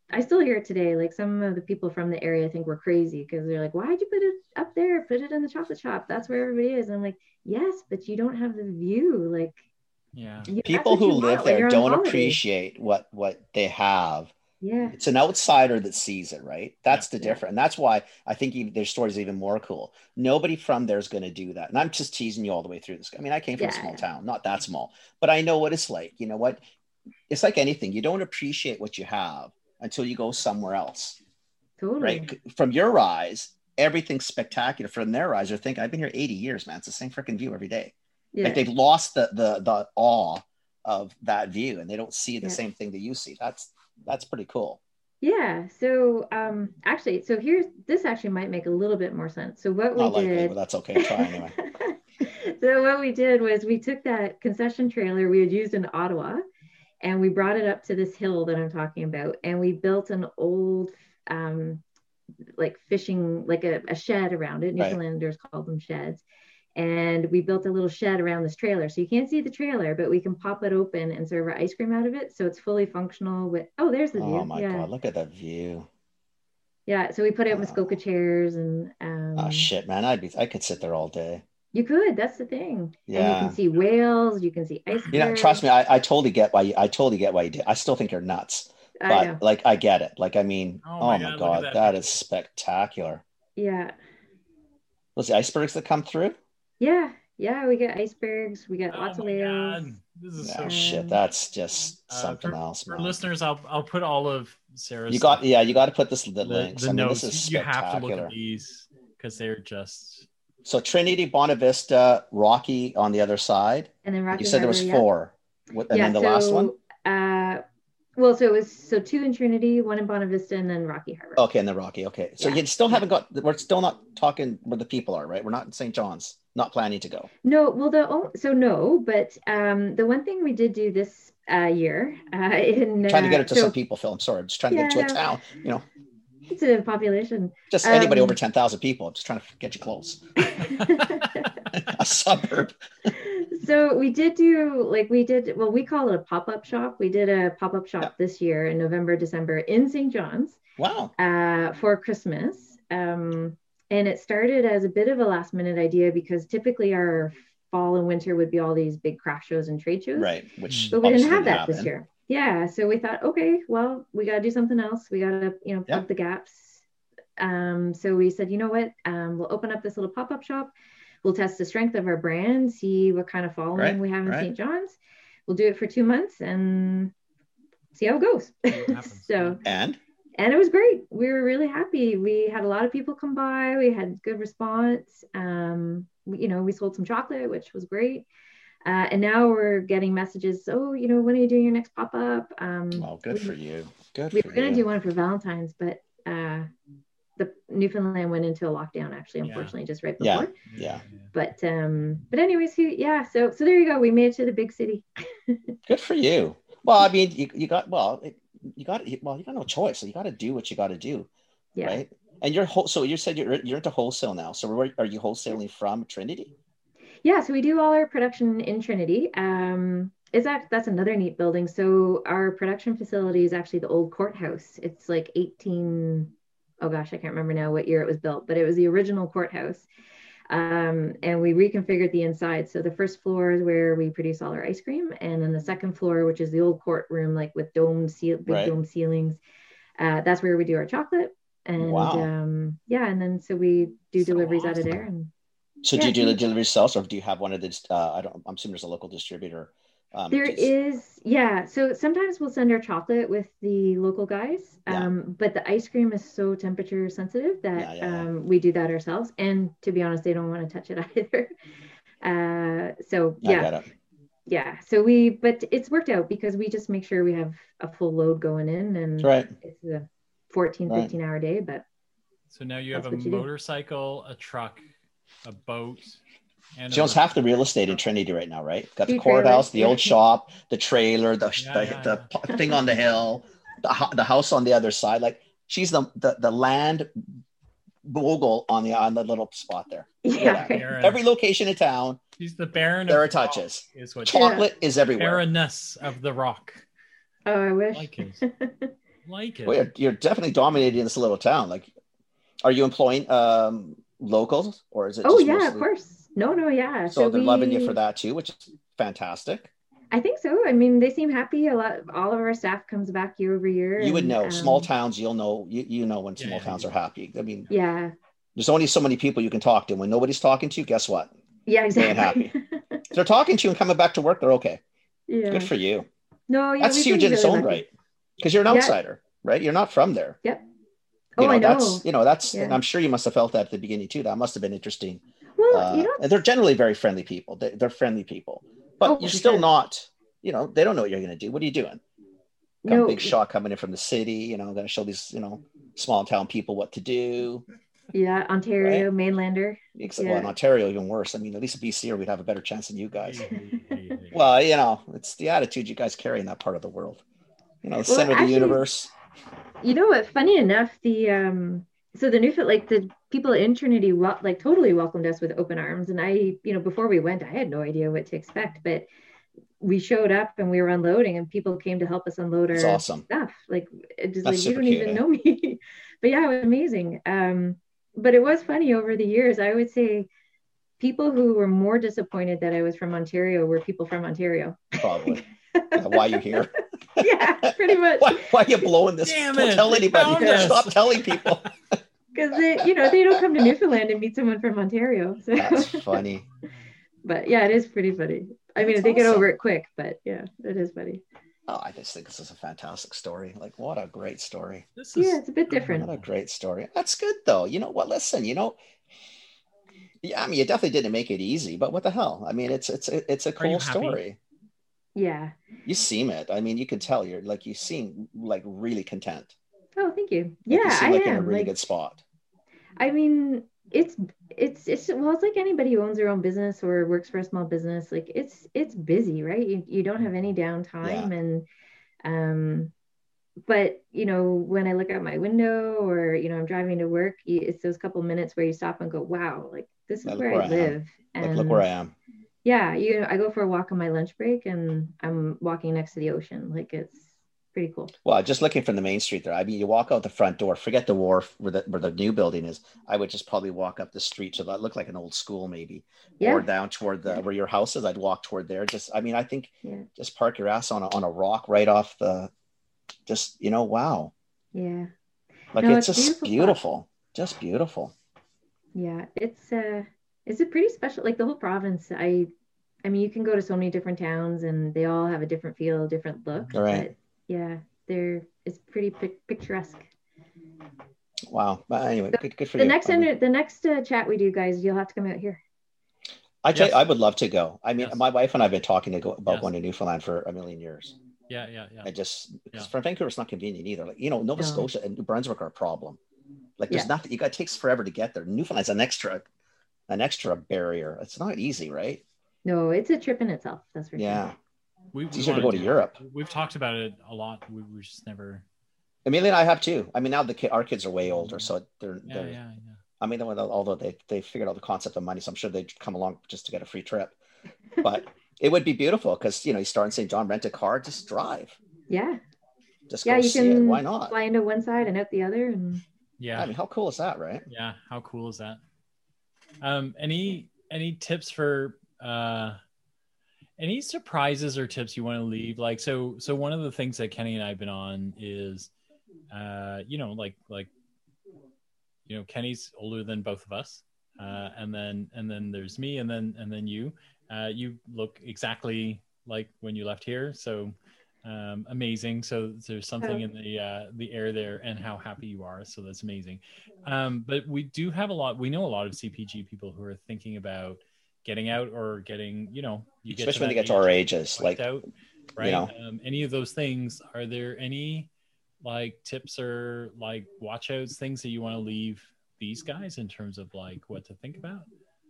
S3: I still hear it today. Like some of the people from the area think we're crazy because they're like, why'd you put it up there? Put it in the chocolate shop. That's where everybody is. And I'm like, yes, but you don't have the view. Like,
S2: Yeah.
S3: you,
S4: People who live there don't
S3: holiday.
S4: appreciate what what they have.
S3: Yeah.
S4: It's an outsider that sees it, right? That's
S2: Yeah.
S4: the difference. And that's why I think even, their story is even more cool. Nobody from there is going to do that. And I'm just teasing you all the way through this. I mean, I came from
S3: Yeah.
S4: a small town, not that small, but I know what it's like. You know what? It's like anything. You don't appreciate what you have until you go somewhere else,
S3: Totally.
S4: right? From your eyes, everything's spectacular. From their eyes, they're thinking, I've been here eighty years, man. It's the same freaking view every day.
S3: Yeah.
S4: Like they've lost the, the, the awe of that view and they don't see the
S3: Yeah.
S4: same thing that you see. That's, that's pretty cool.
S3: Yeah. So um actually, so here's this actually might make a little bit more sense. So what we
S4: Not likely,
S3: did
S4: but that's okay. Try anyway.
S3: So what we did was we took that concession trailer we had used in Ottawa and we brought it up to this hill that I'm talking about. And we built an old um like fishing, like a, a shed around it.
S4: Right.
S3: Newfoundlanders call them sheds. And we built a little shed around this trailer. So you can't see the trailer, but we can pop it open and serve our ice cream out of it. So it's fully functional with, oh, there's the view.
S4: Oh my
S3: yeah.
S4: God, look at that view.
S3: Yeah. So we put out
S4: Oh.
S3: Muskoka chairs and um,
S4: Oh shit, man. I'd be, I could sit there all day.
S3: you could, that's the thing. And you
S4: Yeah.
S3: can see whales, you can see icebergs.
S4: You know, trust me, I, I totally get why you, I totally get why you did. I still think you're nuts,
S3: I
S4: but
S3: know.
S4: like, I get it. Like, I mean,
S2: Oh
S4: oh
S2: my
S4: my
S2: God, look
S4: God,
S2: at that
S4: that
S2: picture.
S4: is spectacular.
S3: Yeah.
S4: Was the icebergs that come through?
S3: Yeah. Yeah. We get icebergs, we get
S2: Oh
S3: lots of
S2: my
S3: whales.
S2: God. This is
S4: Yeah,
S2: so
S3: Um,
S4: shit. That's just
S2: Uh,
S4: something
S2: for,
S4: else,
S2: for
S4: man.
S2: listeners, I'll I'll put all of Sarah's
S4: You got,
S2: stuff,
S4: yeah, you got to put this, the,
S2: the,
S4: links.
S2: the
S4: I mean,
S2: notes.
S4: this is
S2: You have to look
S4: spectacular.
S2: at these because they're just
S4: So Trinity, Bonavista, Rocky on the other side.
S3: And then Rocky
S4: You said there was
S3: Harbor, yeah.
S4: four. What, and
S3: yeah,
S4: then the
S3: so,
S4: last one?
S3: Uh, well, so it was so two in Trinity, one in Bonavista, and then Rocky Harbor.
S4: Okay, and the Rocky. Okay. So
S3: Yeah.
S4: you still haven't got, we're still not talking where the people are, right? We're not in Saint John's, not planning to go.
S3: No, well, the oh, so no, but um, the one thing we did do this uh, year uh, in
S4: Trying to get
S3: uh,
S4: it to
S3: so
S4: some people, Phil. I'm sorry. I'm just trying to get
S3: Yeah,
S4: to a
S3: no.
S4: town, you know,
S3: it's a population.
S4: just anybody
S3: Um,
S4: over ten thousand people. I'm just trying to get you close. A suburb.
S3: So we did do like we did well we call it a pop-up shop. We did a pop-up shop
S4: Yeah.
S3: this year in November, December in Saint John's
S4: Wow.
S3: uh, for Christmas. Um, and it started as a bit of a last minute idea because typically our fall and winter would be all these big craft shows and trade shows.
S4: Right. Which
S3: But we didn't
S4: obviously
S3: have that this
S4: happen.
S3: year. Yeah. So we thought, okay, well, we got to do something else. We got to, you know, plug
S4: Yeah.
S3: the gaps. Um, so we said, you know what? Um, we'll open up this little pop-up shop. We'll test the strength of our brand, see what kind of following
S4: Right,
S3: we have in
S4: right.
S3: Saint John's. We'll do it for two months and see how it goes.
S2: what happens.
S3: So,
S4: And
S3: and it was great. We were really happy. We had a lot of people come by. We had good response. Um, we, you know, we sold some chocolate, which was great. Uh, and now we're getting messages. Oh, you know, when are you doing your next pop-up? Um,
S4: well, good
S3: we,
S4: for you. Good
S3: we
S4: for
S3: were going
S4: you.
S3: to do one for Valentine's, but uh, the Newfoundland went into a lockdown actually,
S2: Yeah.
S3: unfortunately, just right
S4: Yeah.
S3: before.
S4: Yeah.
S3: But um, but anyways, he, yeah. So so there you go. We made it to the big city.
S4: Good for you. Well, I mean, you, you got, well, it, you got, well, you got no choice. So you got to do what you got to do.
S3: Yeah.
S4: Right. And you're, whole, so you said you're, you're into wholesale now. So where are you wholesaling from? Trinity?
S3: Yeah. So we do all our production in Trinity. Um, is that that's another neat building. So our production facility is actually the old courthouse. It's like eighteen. Oh gosh, I can't remember now what year it was built, but it was the original courthouse. Um, and we reconfigured the inside. So the first floor is where we produce all our ice cream, and then the second floor, which is the old courtroom, like with dome seal, big
S4: Right.
S3: dome ceilings, uh, that's where we do our chocolate. And
S4: Wow.
S3: um, yeah, and then so we do
S2: So
S3: deliveries out of
S2: awesome.
S3: there. And
S4: So
S3: Yeah,
S4: do you do the
S3: huge.
S4: delivery yourselves, or do you have one of the, uh, I don't, I'm assuming there's a local distributor. Um,
S3: there
S4: do you-
S3: is, yeah. So sometimes we'll send our chocolate with the local guys,
S4: Yeah.
S3: um, but the ice cream is so temperature sensitive that
S4: Yeah, yeah, yeah.
S3: um, we do that ourselves. And to be honest, they don't want to touch it either. Uh, so
S4: I
S3: yeah,
S4: get it.
S3: yeah. So we, but it's worked out because we just make sure we have a full load going in, and
S4: That's right.
S3: it's a fourteen,
S4: Right.
S3: fifteen hour day. But
S2: So now you have
S3: That's
S2: a
S3: what you do.
S2: motorcycle, a truck, a boat, and
S4: She owns
S2: a-
S4: half the real estate in Trinity right now, right? Got the
S3: Two
S4: courthouse,
S3: trailers,
S4: the
S3: yeah.
S4: old shop, the trailer, the
S2: Yeah,
S4: the,
S2: yeah,
S4: the
S2: yeah.
S4: p- thing on the hill, the hou- the house on the other side. Like she's the the, the land mogul on the on the little spot there.
S3: yeah,
S2: Baron.
S4: Every location in town,
S2: She's the Baron
S4: there are
S2: of the Rock,
S4: touches.
S2: is what
S3: Yeah.
S4: Chocolate is everywhere.
S2: Baroness of the Rock.
S3: oh, I wish.
S2: Like it. like it.
S4: Well, you're, you're definitely dominating this little town. Like, are you employing um, locals, or is it?
S3: Oh
S4: just
S3: yeah,
S4: mostly...
S3: of course. No, no, yeah.
S4: So, so they're
S3: we...
S4: loving you for that too, which is fantastic.
S3: I think so. I mean, they seem happy. A lot. All of our staff comes back year over year.
S4: You
S3: and,
S4: would know.
S3: Um,
S4: Small towns, you'll know. You you know when small
S2: yeah,
S4: towns
S2: yeah.
S4: are happy. I mean,
S3: yeah.
S4: There's only so many people you can talk to. When nobody's talking to you, guess what?
S3: Yeah, exactly.
S4: They ain't happy. If they're talking to you and coming back to work, they're okay.
S3: Yeah.
S4: Good for you.
S3: No, yeah,
S4: that's huge in its own right, because you're an
S3: yeah.
S4: outsider, right? You're not from there.
S3: Yep.
S4: You
S3: oh,
S4: know,
S3: I know.
S4: That's you know that's,
S3: yeah.
S4: and I'm sure you must have felt that at the beginning too. That must have been interesting.
S3: Well,
S4: uh,
S3: you know,
S4: and they're generally very friendly people. They, they're friendly people, but
S3: oh,
S4: you're still
S3: sure.
S4: not. You know, they don't know what you're going to do. What are you doing? Got
S3: no.
S4: a big shot coming in from the city. You know, going to show these you know small town people what to do.
S3: Yeah, Ontario,
S4: right?
S3: Mainlander.
S4: Except,
S3: yeah.
S4: well, in Ontario, even worse. I mean, at least in B C, we'd have a better chance than you guys. Well, you know, it's the attitude you guys carry in that part of the world. You know, the
S3: well,
S4: center of the
S3: actually,
S4: universe.
S3: You know what? Funny enough, the um, so the Newfoundland, like the people in Trinity, wel- like totally welcomed us with open arms. And I, you know, before we went, I had no idea what to expect, but we showed up and we were unloading, and people came to help us unload our
S4: That's awesome.
S3: stuff. Like, it just
S4: That's
S3: like you don't
S4: cute,
S3: even
S4: eh?
S3: know me, but yeah, it was amazing. Um, but it was funny over the years. I would say people who were more disappointed that I was from Ontario were people from Ontario.
S4: Probably. Yeah, why are you here?
S3: Yeah, pretty much.
S4: Why, why are you blowing this?
S2: Damn
S4: Don't
S2: it,
S4: tell
S2: they
S4: anybody.
S2: found us.
S4: Stop telling people.
S3: Because they, you know, they don't come to Newfoundland and meet someone from Ontario. So.
S4: That's funny.
S3: But yeah, it is pretty funny. I mean,
S4: That's
S3: they get
S4: awesome.
S3: over it quick, but yeah, it is funny.
S4: Oh, I just think this is a fantastic story. Like, what a great story.
S2: This is
S3: Yeah, it's a bit different.
S4: What a great story. That's good, though. You know what? Listen, you know, yeah, I mean, you definitely didn't make it easy, but what the hell? I mean, it's it's it's a
S2: you
S4: cool
S2: happy?
S4: story.
S3: Yeah.
S4: You seem it. I mean, you can tell you're like you seem like really content.
S3: Oh, thank you.
S4: Like,
S3: Yeah,
S4: you seem
S3: I
S4: like
S3: am.
S4: in a really
S3: like,
S4: good spot.
S3: I mean, it's it's it's well, it's like anybody who owns their own business or works for a small business. Like it's it's busy, right? You you don't have any downtime,
S4: Yeah.
S3: and um, but you know, when I look out my window or you know I'm driving to work, you, it's those couple minutes where you stop and go, wow, like this is
S4: Yeah, look
S3: where
S4: where
S3: I
S4: I am.
S3: live.
S4: Like,
S3: And
S4: look where I am.
S3: yeah, you know, I go for a walk on my lunch break, and I'm walking next to the ocean. Like it's pretty cool.
S4: Well, just looking from the main street there. I mean, you walk out the front door, forget the wharf where the where the new building is. I would just probably walk up the street to that look like an old school maybe,
S3: Yeah.
S4: or down toward the where your house is. I'd walk toward there. Just, I mean, I think
S3: Yeah.
S4: just park your ass on a on a rock right off the. Just you know, wow,
S3: Yeah.
S4: like
S3: No,
S4: it's,
S3: it's
S4: just
S3: beautiful
S4: beautiful, just beautiful.
S3: Yeah, it's uh it's a pretty special, like the whole province. I I mean, you can go to so many different towns and they all have a different feel, different look.
S4: Right.
S3: But yeah, they're it's pretty pic- picturesque.
S4: Wow. But anyway,
S3: The-
S4: good, good for
S3: The
S4: you.
S3: next
S4: I mean,
S3: inter- the next uh, chat we do, guys, you'll have to come out here.
S4: I tell
S2: Yes.
S4: you, I would love to go. I mean,
S2: Yes.
S4: my wife and I've been talking to go about
S2: Yes.
S4: going to Newfoundland for a million years.
S2: yeah, yeah, yeah.
S4: I just because
S2: Yeah.
S4: for Vancouver, it's not convenient either. Like you know, Nova
S3: No.
S4: Scotia and New Brunswick are a problem. Like there's
S3: Yeah.
S4: nothing. You got it takes forever to get there. Newfoundland's an extra, an extra barrier. It's not easy, right?
S3: No, it's a trip in itself. That's for
S4: Yeah.
S3: sure.
S2: We,
S4: It's
S2: we
S4: easier to
S2: wanna
S4: go to
S2: do it.
S4: Europe.
S2: We've talked about it a lot. We, we just never.
S4: Amelia and I have too. I mean, now the kid, our kids are way older, so they're.
S2: Yeah,
S4: they're
S2: yeah, yeah.
S4: I mean, although they they figured out the concept of money, so I'm sure they'd come along just to get a free trip. But it would be beautiful because you know you start in Saint John, rent a car, just drive,
S3: Yeah.
S4: just
S3: Yeah,
S4: go
S3: you
S4: see it.
S3: can
S4: Why not?
S3: fly into one side and out the other, and
S2: Yeah.
S4: I mean, how cool is that, right?
S2: Yeah, how cool is that? Um, any any tips for uh, any surprises or tips you want to leave? Like, so so one of the things that Kenny and I've been on is, uh, you know, like like, you know, Kenny's older than both of us, uh, and then and then there's me, and then and then you. Uh, you look exactly like when you left here, so. Um, amazing. So there's something in the uh, the air there, and how happy you are. So that's amazing. Um, but we do have a lot. We know a lot of C P G people who are thinking about getting out or getting, you know, you get
S4: Especially when
S2: to
S4: they
S2: that
S4: get to our
S2: age,
S4: ages,
S2: wiped
S4: like
S2: out, right?
S4: you know.
S2: Um, any of those things. Are there any like tips or like watch outs, things that you want to leave these guys in terms of like what to think about?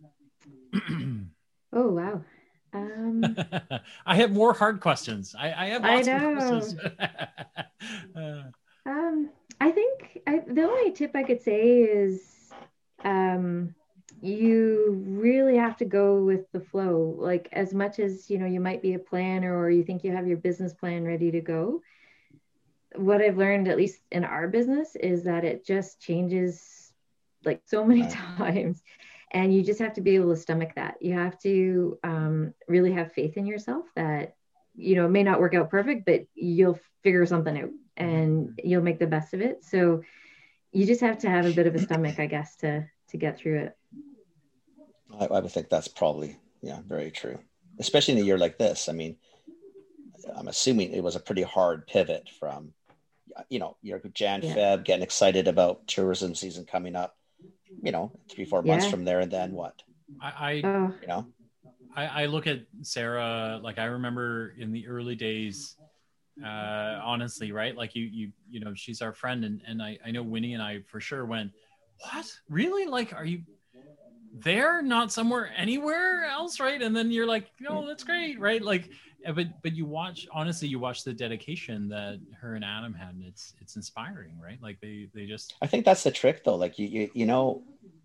S3: oh wow. Um,
S2: I have more hard questions. I, I have
S3: I
S2: lots of
S3: know.
S2: questions. uh,
S3: Um, I think I, the only tip I could say is um, you really have to go with the flow. Like as much as, you know, you might be a planner or you think you have your business plan ready to go. what I've learned, at least in our business, is that it just changes like so many times. And you just have to be able to stomach that. You have to um, really have faith in yourself that, you know, it may not work out perfect, but you'll figure something out and you'll make the best of it. So you just have to have a bit of a stomach, I guess, to to get through it.
S4: I, I would think that's probably, yeah, very true. Especially in a year like this. I mean, I'm assuming it was a pretty hard pivot from, you know, your Jan, yeah. Feb, getting excited about tourism season coming up, you know, three, four months yeah. from there. And then what?
S2: I, I
S3: uh,
S2: you know, I, I look at Sarah, like I remember in the early days, uh, honestly, right? Like you, you, you know, she's our friend. And, and I, I know Winnie and I for sure went, what? Really? Like, are you there? Not somewhere, anywhere else? Right. And then you're like, no, that's great. Right. Like, but, but you watch, honestly, you watch the dedication that her and Adam had, and it's, it's inspiring, right? Like they, they just,
S4: I think that's the trick though. Like you, you, you know,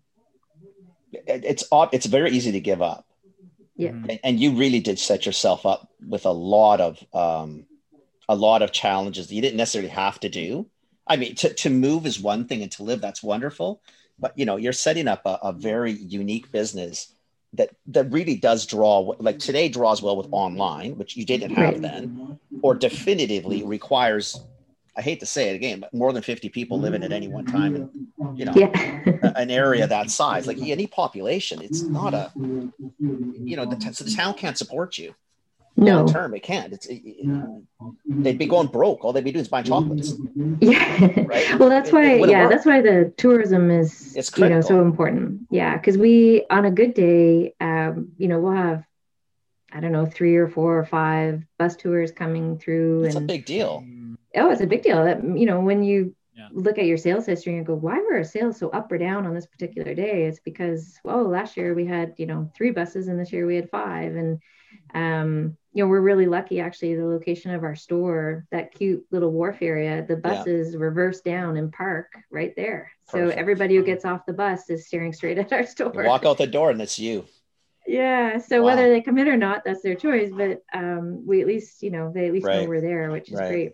S4: it, it's, it's very easy to give up.
S3: Yeah.
S4: And, and you really did set yourself up with a lot of, um, a lot of challenges that you didn't necessarily have to do. I mean, to, to move is one thing, and to live, that's wonderful. But, you know, you're setting up a, a very unique business that, that really does draw, like today draws well with online, which you didn't have right. then, or definitively requires, I hate to say it again, but more than fifty people living at any one time in, you know,
S3: yeah.
S4: an area that size. Like any population, it's not a, you know, the, t- so the town can't support you.
S3: No
S4: long term, it can't. It's it, it, they'd be going broke. All they'd be doing is buying chocolates.
S3: Yeah.
S4: Right.
S3: Well, that's why.
S4: It, it
S3: yeah,
S4: work.
S3: That's why the tourism is
S4: it's
S3: you know so important. Yeah, because we on a good day, um, you know, we'll have I don't know three or four or five bus tours coming through.
S4: It's
S3: and,
S4: a big deal.
S3: Oh, it's a big deal. That you know when you
S2: yeah.
S3: look at your sales history and go, why were our sales so up or down on this particular day? It's because well, last year we had you know three buses, and this year we had five, and um you know we're really lucky actually. The location of our store, that cute little wharf area, the buses yeah. reverse down and park right there. Perfect. So everybody who gets off the bus is staring straight at our store.
S4: You walk out the door and it's you.
S3: Yeah, so wow. whether they come in or not, that's their choice, but um we at least you know they at least
S4: right.
S3: know we're there, which is
S4: right.
S3: great.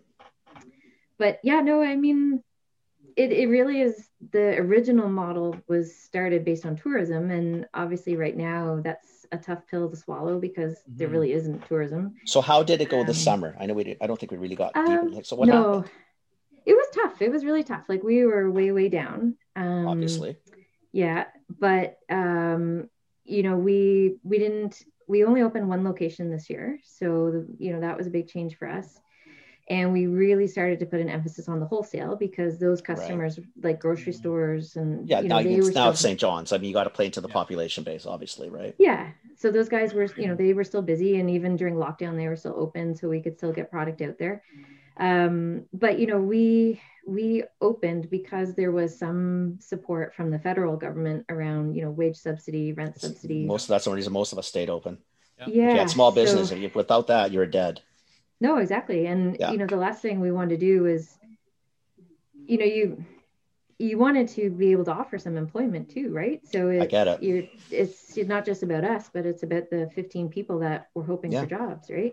S3: But yeah, no, I mean It, it really is. The original model was started based on tourism, and obviously right now that's a tough pill to swallow because mm-hmm. there really isn't tourism.
S4: So how did it go um, this summer? I know we did, I don't think we really got deep. Um, like, so what no, happened?
S3: It was tough. It was really tough. Like we were way, way down. Um,
S4: Obviously.
S3: Yeah, but um, you know, we we didn't. We only opened one location this year, so you know that was a big change for us. And we really started to put an emphasis on the wholesale because those customers, right. like grocery stores and
S4: yeah,
S3: you know,
S4: now,
S3: they
S4: it's,
S3: were
S4: now
S3: still,
S4: it's Saint John's. I mean, you got to play into the population base, obviously, right?
S3: Yeah. So those guys were, you know, they were still busy, and even during lockdown, they were still open, so we could still get product out there. Um, but you know, we we opened because there was some support from the federal government around, you know, wage subsidy, rent subsidy.
S4: Most of that's the reason most of us stayed open.
S3: Yeah. yeah
S4: if you had small business,
S3: so,
S4: and you, without that, you're dead.
S3: No, exactly. And, yeah. you know, the last thing we wanted to do is, you know, you, you wanted to be able to offer some employment too, right? So it's,
S4: I get it.
S3: You're, it's not just about us, but it's about the fifteen people that were hoping yeah. for jobs, right?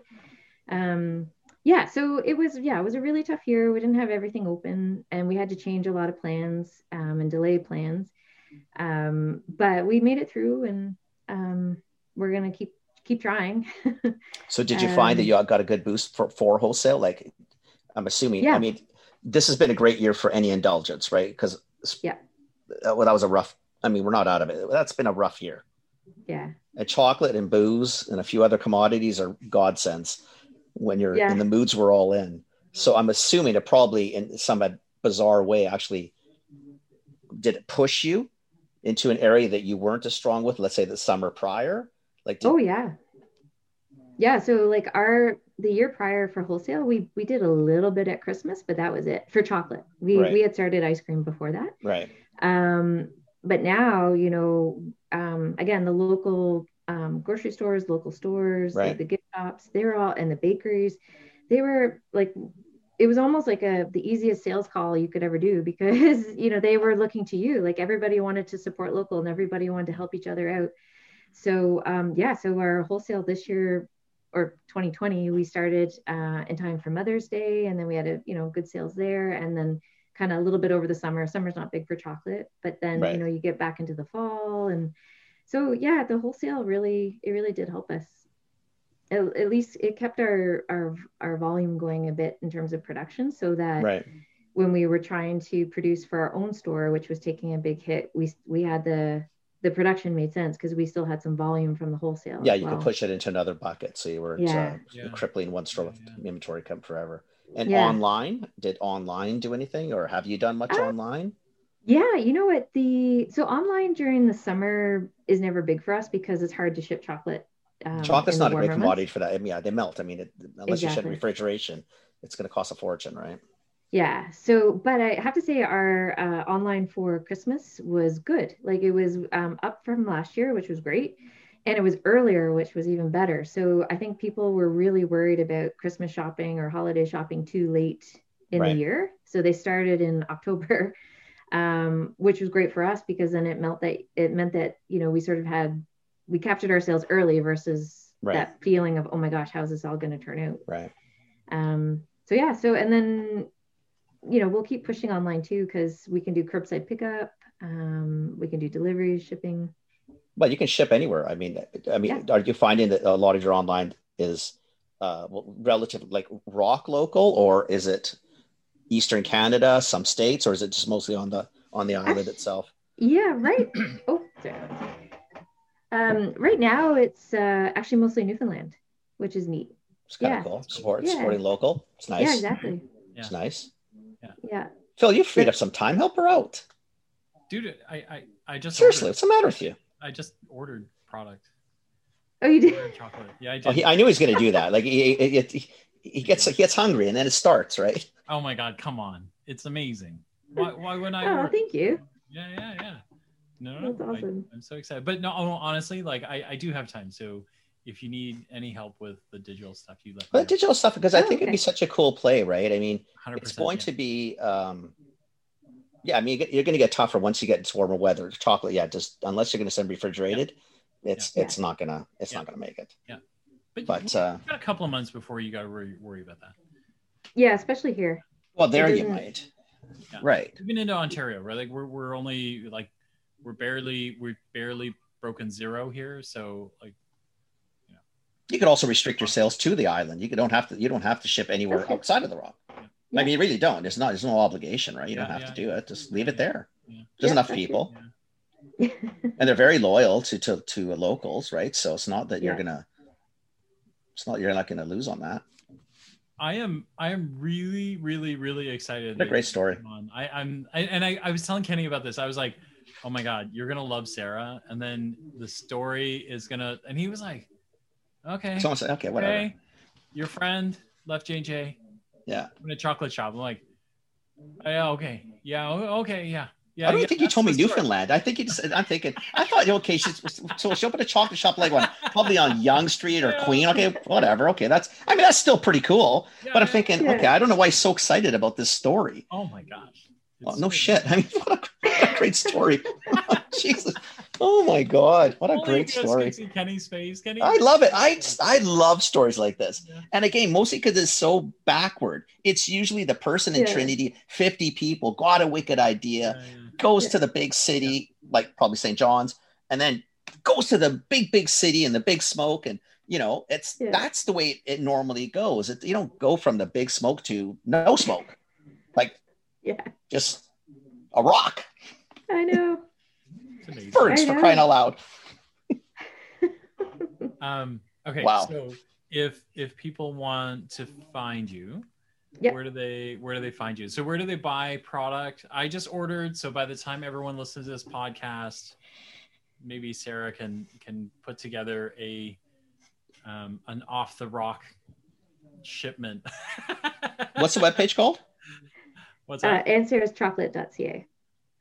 S3: Um, yeah. So it was, yeah, it was a really tough year. We didn't have everything open, and we had to change a lot of plans um, and delay plans. Um, but we made it through, and um, we're going to keep keep trying.
S4: So did you
S3: um,
S4: find that you got a good boost for, for wholesale? Like, I'm assuming,
S3: yeah.
S4: I mean, this has been a great year for any indulgence, right? Because
S3: yeah,
S4: well, that was a rough, I mean, we're not out of it. That's been a rough year.
S3: Yeah.
S4: And chocolate and booze and a few other commodities are godsends when you're
S3: yeah.
S4: in the moods we're all in. So I'm assuming it probably in some bizarre way actually, did it push you into an area that you weren't as strong with, let's say the summer prior? Like, did-
S3: oh yeah. Yeah. So like our, the year prior for wholesale, we, we did a little bit at Christmas, but that was it for chocolate. We,
S4: right.
S3: we had started ice cream before that.
S4: Right.
S3: Um, but now, you know, um, again, the local um, grocery stores, local stores,
S4: right.
S3: like the gift shops, they were all, and the bakeries, they were like, it was almost like a, the easiest sales call you could ever do because, you know, they were looking to you, like everybody wanted to support local and everybody wanted to help each other out. So, um, yeah, so our wholesale this year, or twenty twenty, we started uh, in time for Mother's Day, and then we had a you know good sales there, and then kind of a little bit over the summer. Summer's not big for chocolate, but then
S4: Right.
S3: you know you get back into the fall, and so yeah, the wholesale really it really did help us. At, at least it kept our our our volume going a bit in terms of production, so that
S4: Right.
S3: when we were trying to produce for our own store, which was taking a big hit, we we had the the production made sense because we still had some volume from the wholesale.
S4: Yeah,
S3: as
S4: you
S3: well.
S4: could push it into another bucket, so you weren't
S3: Yeah.
S4: uh,
S2: Yeah.
S4: crippling one store with
S2: Yeah, yeah.
S4: inventory come forever. And
S3: Yeah.
S4: online, did online do anything, or have you done much
S3: Uh,
S4: online?
S3: Yeah, you know what? The so online during the summer is never big for us because it's hard to ship chocolate. Um,
S4: Chocolate's
S3: in the
S4: not a great
S3: warmer
S4: commodity
S3: months.
S4: for that. I mean, yeah, they melt. I mean, it, unless you ship
S3: Exactly.
S4: refrigeration, it's going to cost a fortune, right?
S3: Yeah. So, but I have to say, our uh, online for Christmas was good. Like it was um, up from last year, which was great, and it was earlier, which was even better. So I think people were really worried about Christmas shopping or holiday shopping too late in the
S4: Right.
S3: year, so they started in October. Um, which was great for us because then it meant that it meant that you know we sort of had we captured our sales early versus
S4: Right.
S3: that feeling of oh my gosh, how's this all going to turn out?
S4: Right.
S3: Um, so yeah, so and then you know we'll keep pushing online too because we can do curbside pickup, um, we can do delivery, shipping.
S4: But you can ship anywhere. I mean, I mean, are you finding that a lot of your online is uh, well, relative, like rock local, or is it Eastern Canada, some states, or is it just mostly on the on the island itself?
S3: Yeah, right. Oh, sorry. Um, right now it's uh, actually mostly Newfoundland, which is neat.
S4: It's kind
S3: Yeah.
S4: of cool. Support,
S3: Yeah.
S4: supporting local. It's nice.
S3: Yeah, exactly.
S4: It's nice.
S3: Yeah.
S4: Phil, you freed up some time. Help her out.
S2: Dude, I I, I just
S4: Seriously,
S2: ordered,
S4: what's the matter with you?
S2: I just ordered product.
S3: Oh, you did?
S2: Ordered chocolate. Yeah, I did.
S4: Oh, he, I knew he was going to do that. Like he, he, he, he gets he gets hungry, and then it starts, right?
S2: Oh my god, come on. It's amazing. Why why wouldn't I
S3: Oh,
S2: order?
S3: thank you.
S2: Yeah, yeah, yeah. No, no,
S3: That's
S2: no.
S3: awesome.
S2: I, I'm so excited. But no, honestly, like I, I do have time. So if you need any help with the digital stuff, you let me
S4: But
S2: know.
S4: digital stuff, because I
S3: Oh,
S4: think it'd be
S3: okay.
S4: such a cool play, right? I mean,
S2: one hundred percent,
S4: it's going
S2: yeah.
S4: to be, um, yeah. I mean, you get- you're going to get tougher once you get into warmer weather. Chocolate, yeah, just unless you're going to send refrigerated, it's
S3: Yeah.
S4: it's not gonna it's
S2: Yeah.
S4: not gonna make it.
S2: But,
S4: But
S2: you
S4: uh,
S2: got a couple of months before you got to worry, worry about that.
S3: Yeah, especially here.
S4: well, there
S3: It
S4: you
S3: doesn't-
S4: might,
S2: Yeah.
S4: right?
S2: Even into Ontario, right? Like we're we're only like we're barely we're barely broken zero here. So like
S4: You could also restrict your sales to the island. You don't have to. You don't have to ship anywhere
S3: Okay.
S4: outside of the rock.
S3: Yeah.
S4: I mean, you really don't. There's not. There's no obligation, right? You
S2: Yeah,
S4: don't have
S2: yeah,
S4: to do it. Just leave it there.
S2: Yeah.
S4: There's
S3: Yeah,
S4: enough
S3: that's
S4: people,
S2: yeah.
S4: and they're very loyal to to to locals, right? So it's not that you're
S3: Yeah.
S4: gonna. It's not you're not gonna lose on that.
S2: I am I am really really really excited.
S4: What a
S2: that
S4: great
S2: you
S4: story.
S2: came on. I, I'm I, and I, I was telling Kenny about this. I was like, oh my god, you're gonna love Sarah, and then the story is gonna. And he was like, okay,
S4: Someone said, okay, whatever.
S2: okay, your friend left J J
S4: Yeah.
S2: in a chocolate shop. I'm like, oh, yeah, okay, yeah, o- okay, yeah, yeah.
S4: I don't
S2: yeah,
S4: think you
S2: that's
S4: told me
S2: the story.
S4: Newfoundland. I think you just. I'm thinking. I thought okay. She's so she'll open a chocolate shop like one, probably on Yonge Street or
S2: Yeah.
S4: Queen. Okay, whatever. Okay, that's. I mean, that's still pretty cool.
S2: Yeah,
S4: But I'm
S2: yeah.
S4: thinking,
S3: Yeah.
S4: okay, I don't know why he's so excited about this story.
S2: Oh my gosh.
S4: Oh,
S2: It's
S4: no
S2: so-
S4: shit. I mean, what a, what a great story. Jesus. Oh my God. What a
S2: Only
S4: great
S2: you guys
S4: story.
S2: can see Kenny's face. Kenny.
S4: I love it. I, I love stories like this.
S2: Yeah.
S4: And again, mostly because it's so backward. It's usually the person in
S3: Yeah.
S4: Trinity, fifty people, got a wicked idea,
S2: Yeah, yeah.
S4: goes
S3: Yeah.
S4: to the big city, like probably Saint John's, and then goes to the big, big city and the big smoke. And, you know, it's
S3: Yeah.
S4: that's the way it normally goes. It, you don't go from the big smoke to no smoke, like
S3: Yeah,
S4: just a rock.
S3: I know.
S2: It's amazing.
S4: Birds
S3: I
S4: for
S3: know.
S4: crying out loud.
S2: Um, okay.
S4: Wow.
S2: So if if people want to find you,
S3: Yep.
S2: where do they where do they find you? So where do they buy product? I just ordered. So by the time everyone listens to this podcast, maybe Sarah can can put together a um, an off the rock shipment.
S4: What's the webpage called?
S2: What's
S3: Uh,
S2: that?
S3: and sarah's chocolate dot c a.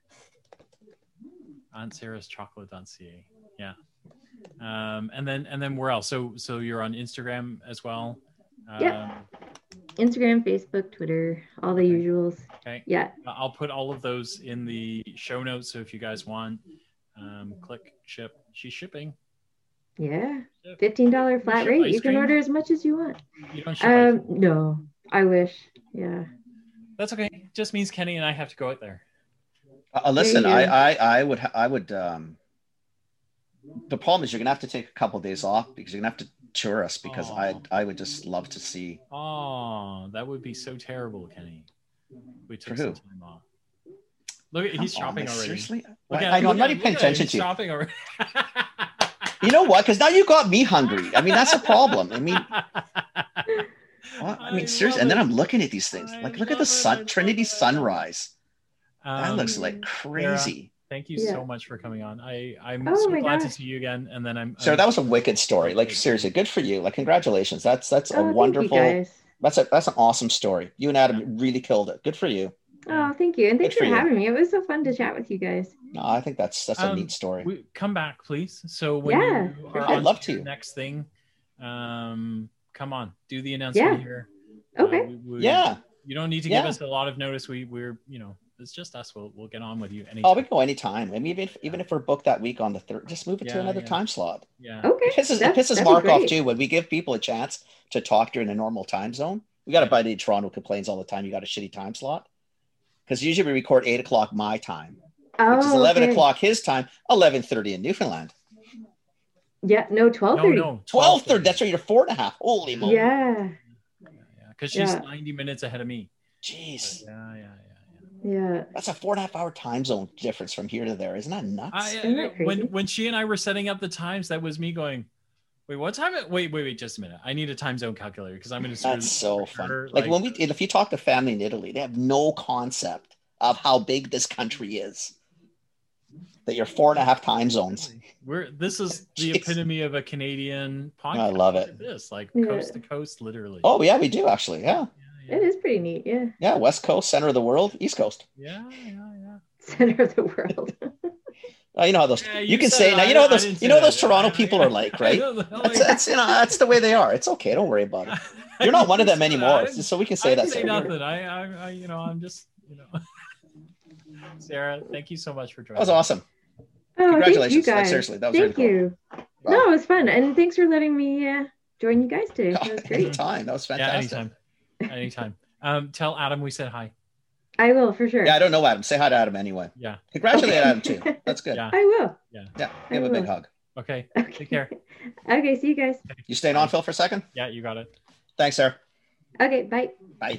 S2: On sarah's chocolate dot c a. Yeah. Um, and then and then where else? So so you're on Instagram as well. Um,
S3: Yeah. Instagram, Facebook, Twitter, all the
S2: Okay.
S3: usuals.
S2: Okay.
S3: Yeah.
S2: I'll put all of those in the show notes. So if you guys want, um, click ship. She's shipping.
S3: Yeah, fifteen dollar flat
S2: ship
S3: rate.
S2: ice
S3: You can
S2: cream?
S3: order as much as you want.
S2: You don't ship ice
S3: Um, no, I wish. Yeah.
S2: That's okay. It just means Kenny and I have to go out there.
S4: Uh, listen,
S3: you
S4: I,
S3: go.
S4: I, I would, I would. Um, the problem is you're gonna have to take a couple of days off because you're gonna have to tour us because
S2: Aw.
S4: I, I would just love to see.
S2: Oh, that would be so terrible, Kenny. We took
S4: For
S2: some
S4: who?
S2: time off. Look, at he's
S4: Come on,
S2: shopping
S4: man,
S2: already.
S4: Seriously,
S2: Look
S4: I,
S2: at
S4: I
S2: him,
S4: know. I'm
S2: look
S4: not
S2: at
S4: even paying
S2: him, look at him,
S4: attention
S2: he's
S4: to you.
S2: shopping already.
S4: You know what? Because now you got me hungry. I mean, that's a problem. I mean, well, I mean,
S2: I
S4: seriously.
S2: love
S4: And then
S2: it.
S4: I'm looking at these things.
S2: I
S4: Like, look at
S2: love
S4: the
S2: it. I
S4: sun,
S2: love
S4: Trinity
S2: it.
S4: sunrise. That
S2: Um,
S4: looks like crazy.
S2: Thank you
S3: Yeah.
S2: so much for coming on. I, I'm
S3: Oh
S2: so
S3: my
S2: glad to
S3: gosh.
S2: see you again. And then I'm,
S4: Sarah,
S2: I'm
S4: that was a wicked story. Like, seriously, good for you. Like, congratulations. That's that's a
S3: Oh, thank
S4: wonderful.
S3: you guys.
S4: That's a that's an awesome story. You and Adam really killed it. Good for you.
S3: Oh, thank you. And thanks
S4: Good for
S3: for
S4: you.
S3: having me. It was so fun to chat with you guys.
S4: No, I think that's that's a
S2: Um,
S4: neat story.
S2: we, come back, please. So when
S3: Yeah,
S2: you
S3: for
S2: are
S3: sure.
S2: on
S4: I'd love
S2: to your
S4: to.
S2: next thing, um, come on, do the announcement
S3: Yeah.
S2: here.
S3: Okay.
S2: Uh, we- we-
S4: Yeah.
S2: You don't need to
S4: Yeah.
S2: give us a lot of notice. We we're you know it's just us. We'll we'll get on with you.
S4: Oh, we
S2: Anytime.
S4: can go anytime. I mean, even if, even if we're booked that week on the third, just move it to
S2: Yeah,
S4: another
S2: yeah.
S4: time slot.
S2: Yeah.
S3: Okay.
S4: It pisses, it
S3: That-
S4: pisses
S3: that'd be
S4: Mark off
S3: great.
S4: too when we give people a chance to talk during a normal time zone. We got a buddy in Toronto who complains all the time. You got a shitty time slot because usually we record eight o'clock my time,
S3: Oh,
S4: which is eleven
S3: okay.
S4: o'clock his time, eleven thirty in Newfoundland.
S3: Yeah, no, twelve
S2: No,
S3: thirty.
S2: no.
S4: Twelve thirty. That's right. You're four and a half. Holy moly!
S3: Yeah,
S2: Because she's
S3: Yeah.
S2: ninety minutes ahead of me.
S4: Jeez,
S2: Yeah, yeah, yeah.
S3: yeah.
S4: that's a four and a half hour time zone difference from here to there. Isn't that nuts?
S2: I,
S3: Isn't that
S2: when
S3: crazy?
S2: when she and I were setting up the times, that was me going, wait, what time? It, wait, wait, wait, just a minute. I need a time zone calculator because I'm going to.
S4: That's so fun. Like, when we, if you talk to family in Italy, they have no concept of how big this country is. That you're four and a half time zones.
S2: We're this is the
S4: Jeez.
S2: epitome of a Canadian podcast.
S4: I love
S2: Look
S4: it.
S2: at this, like
S3: Yeah.
S2: coast to coast, literally.
S4: Oh yeah, we do actually. Yeah,
S2: yeah,
S3: It is pretty neat. Yeah.
S4: yeah. West Coast, center of the world, East Coast.
S2: yeah, yeah, yeah.
S3: Center of the world.
S4: Oh, you know how those.
S2: Yeah,
S4: you,
S2: you
S4: can
S2: said
S4: say
S2: it.
S4: now.
S2: I-
S4: You know
S2: I
S4: how those.
S2: didn't
S4: You
S2: say
S4: know how
S2: that.
S4: those Toronto
S2: I-
S4: people
S2: I-
S4: are like,
S2: I
S4: right?
S2: don't know.
S4: That's, that's you know that's the way they are. It's okay. Don't worry about it. You're not one of them anymore,
S2: I didn't-
S4: so we can
S2: I
S4: say
S2: didn't
S4: that.
S2: say
S4: Sarah.
S2: nothing. I, I, I, you know, I'm just, you know. Sarah, thank you so much for joining.
S4: That was awesome.
S3: Oh,
S4: Congratulations.
S3: Thank you
S4: Like,
S3: guys.
S4: seriously, that was
S3: Thank
S4: really cool.
S3: you.
S4: Wow.
S3: No, it was fun. And thanks for letting me uh, join you guys today. That was great.
S4: Anytime. That was
S2: Yeah,
S4: fantastic.
S2: anytime, anytime. Um, tell Adam we said hi.
S3: I will for sure.
S4: Yeah, I don't know Adam. Say hi to Adam anyway.
S2: Yeah.
S4: Congratulate
S3: Okay.
S4: Adam too. That's good.
S2: Yeah.
S3: I will.
S4: Yeah,
S3: I
S4: give him a big
S3: will.
S4: hug.
S2: Okay.
S3: Okay.
S2: Take care.
S3: Okay, see you guys.
S4: You staying on, Phil, for a second?
S2: Yeah, you got it.
S4: Thanks, Sarah.
S3: Okay, bye.
S4: Bye.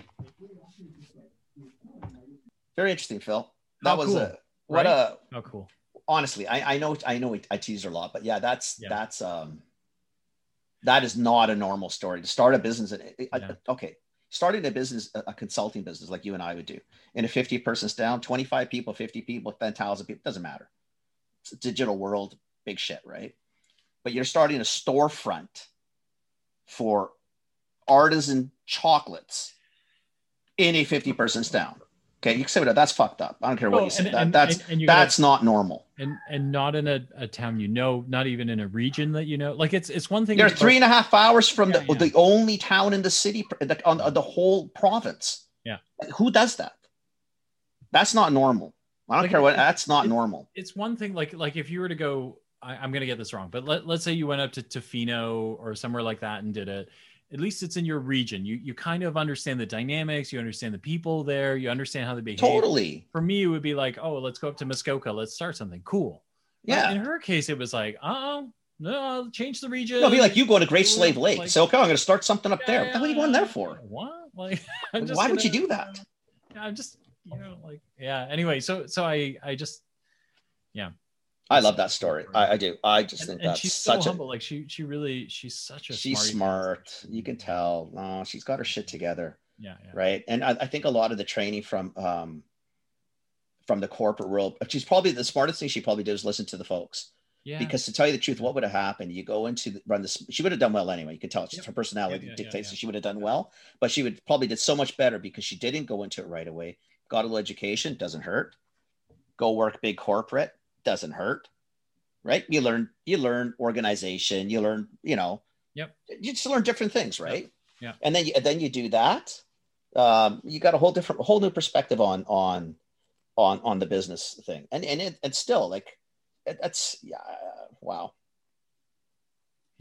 S4: Very interesting, Phil. That
S2: Oh,
S4: was
S2: cool.
S4: a what
S2: Right?
S4: a
S2: Oh, cool.
S4: honestly. I I know I know I tease her a lot, but yeah, that's
S2: Yeah.
S4: that's um that is not a normal story to start a business. I- I-
S2: Yeah.
S4: Okay, starting a business, a a consulting business like you and I would do, in a fifty person down, twenty-five people, fifty people, ten thousand people, doesn't matter. It's a digital world, big shit, right? But you're starting a storefront for artisan chocolates in a fifty person town. Okay, you can say whatever. That's fucked up. I don't care what
S2: Well,
S4: you say.
S2: and-
S4: That,
S2: and-
S4: that's
S2: and- and you gotta-
S4: that's not normal.
S2: And and not in a, a town you know, not even in a region that you know. Like it's it's one thing.
S4: They're
S2: to-
S4: three and a half hours from
S2: Yeah,
S4: the,
S2: yeah.
S4: the only town in the city the, on the whole province.
S2: Yeah.
S4: Who does that? That's not normal. I don't
S2: Like,
S4: care what.
S2: it-
S4: That's not
S2: it-
S4: normal.
S2: It's one thing like like if you were to go, I, I'm gonna get this wrong, but let, let's say you went up to Tofino or somewhere like that and did it. At least it's in your region. You you kind of understand the dynamics. You understand the people there. You understand how they behave.
S4: Totally.
S2: For me, it would be like, oh, let's go up to Muskoka. Let's start something cool. But
S4: Yeah.
S2: in her case, it was like, oh, no, change the region.
S4: No, it'd be like you going to Great Slave Lake.
S2: Like-
S4: so okay, I'm going to start something up there.
S2: Yeah,
S4: What are you going there for?
S2: What? Like, I'm just
S4: Why would you
S2: gonna-
S4: do that?
S2: Yeah, I'm just, you know, like, yeah. Anyway, so so I I just, yeah.
S4: I love that story. I, I do. I just
S2: And,
S4: think
S2: and
S4: that's
S2: she's so
S4: such a.
S2: humble. Like she she really she's such a
S4: She's
S2: smarty pants.
S4: smart. You can tell. Oh, she's got her shit together.
S2: Yeah, yeah.
S4: Right. And I, I think a lot of the training from um from the corporate world, she's probably the smartest thing she probably did is listen to the folks.
S2: Yeah.
S4: Because to tell you the truth, what would have happened? You go into the, run this. She would have done well anyway. You could tell it's just
S2: Yep.
S4: her personality
S2: Yeah, yeah,
S4: dictates
S2: yeah,
S4: that she would have done well. But she would probably did so much better because she didn't go into it right away. Got a little education, doesn't hurt. Go work big corporate, doesn't hurt. Right? You learn. You learn organization. You learn. You know.
S2: Yep.
S4: You just learn different things, right?
S2: Yeah.
S4: And then you and then you do that. Um, you got a whole different, whole new perspective on on on on the business thing, and and it, it's still like it, that's yeah, wow.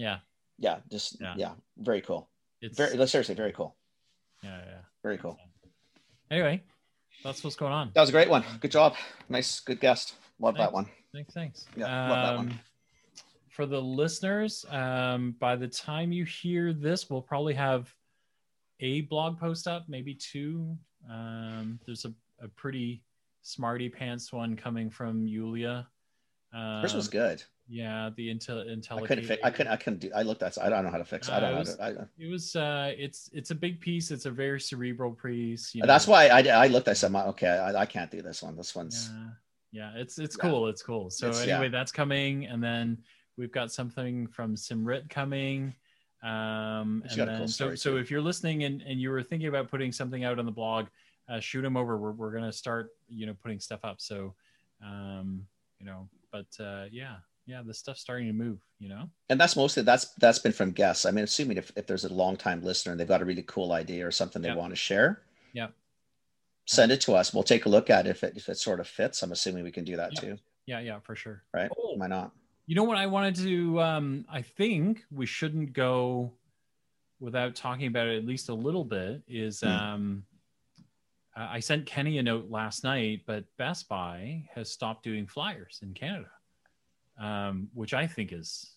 S2: Yeah.
S4: Yeah, just
S2: Yeah.
S4: yeah, very cool.
S2: It's
S4: Very seriously, very cool.
S2: yeah, yeah.
S4: Very cool.
S2: Anyway, that's what's going on.
S4: That was a great one. Good job. Nice, good guest. Love
S2: Thanks.
S4: that one.
S2: Thanks, thanks.
S4: Yeah, love that one.
S2: Um, For the listeners, um, by the time you hear this, we'll probably have a blog post up, maybe two. Um, there's a, a pretty smarty pants one coming from Yulia. Um,
S4: First was good.
S2: Yeah, the Intel Intel.
S4: I couldn't fix. I couldn't. I couldn't do. I looked at. I don't know how to fix. It. I don't
S2: Uh,
S4: know.
S2: it was,
S4: How to, I,
S2: it was uh, it's it's a big piece. It's a very cerebral piece. You
S4: that's
S2: know.
S4: why I, I looked. I said, okay, I, I can't do this one. This one's.
S2: Yeah, yeah it's it's
S4: Yeah.
S2: cool. It's cool. So
S4: It's-
S2: anyway,
S4: yeah.
S2: that's coming, and then we've got something from Simrit coming. Um,
S4: She's
S2: and
S4: got a
S2: then,
S4: cool
S2: so
S4: story,
S2: so
S4: too.
S2: if you're listening and, and you were thinking about putting something out on the blog, uh, shoot them over. We're we're gonna start, you know, putting stuff up. So, um, you know, but uh, yeah, yeah, the stuff's starting to move. You know.
S4: And that's mostly that's that's been from guests. I mean, assuming if, if there's a long time listener and they've got a really cool idea or something they
S2: Yeah.
S4: want to share,
S2: Yeah.
S4: send it to us. We'll take a look at it if it if it sort of fits. I'm assuming we can do that
S2: Yeah.
S4: too,
S2: Yeah, yeah, for sure.
S4: right?
S2: Oh.
S4: Why not?
S2: You know what I wanted to? Um, I think we shouldn't go without talking about it at least a little bit. Is
S4: Hmm.
S2: um, uh, I sent Kenny a note last night, but Best Buy has stopped doing flyers in Canada, um, which I think is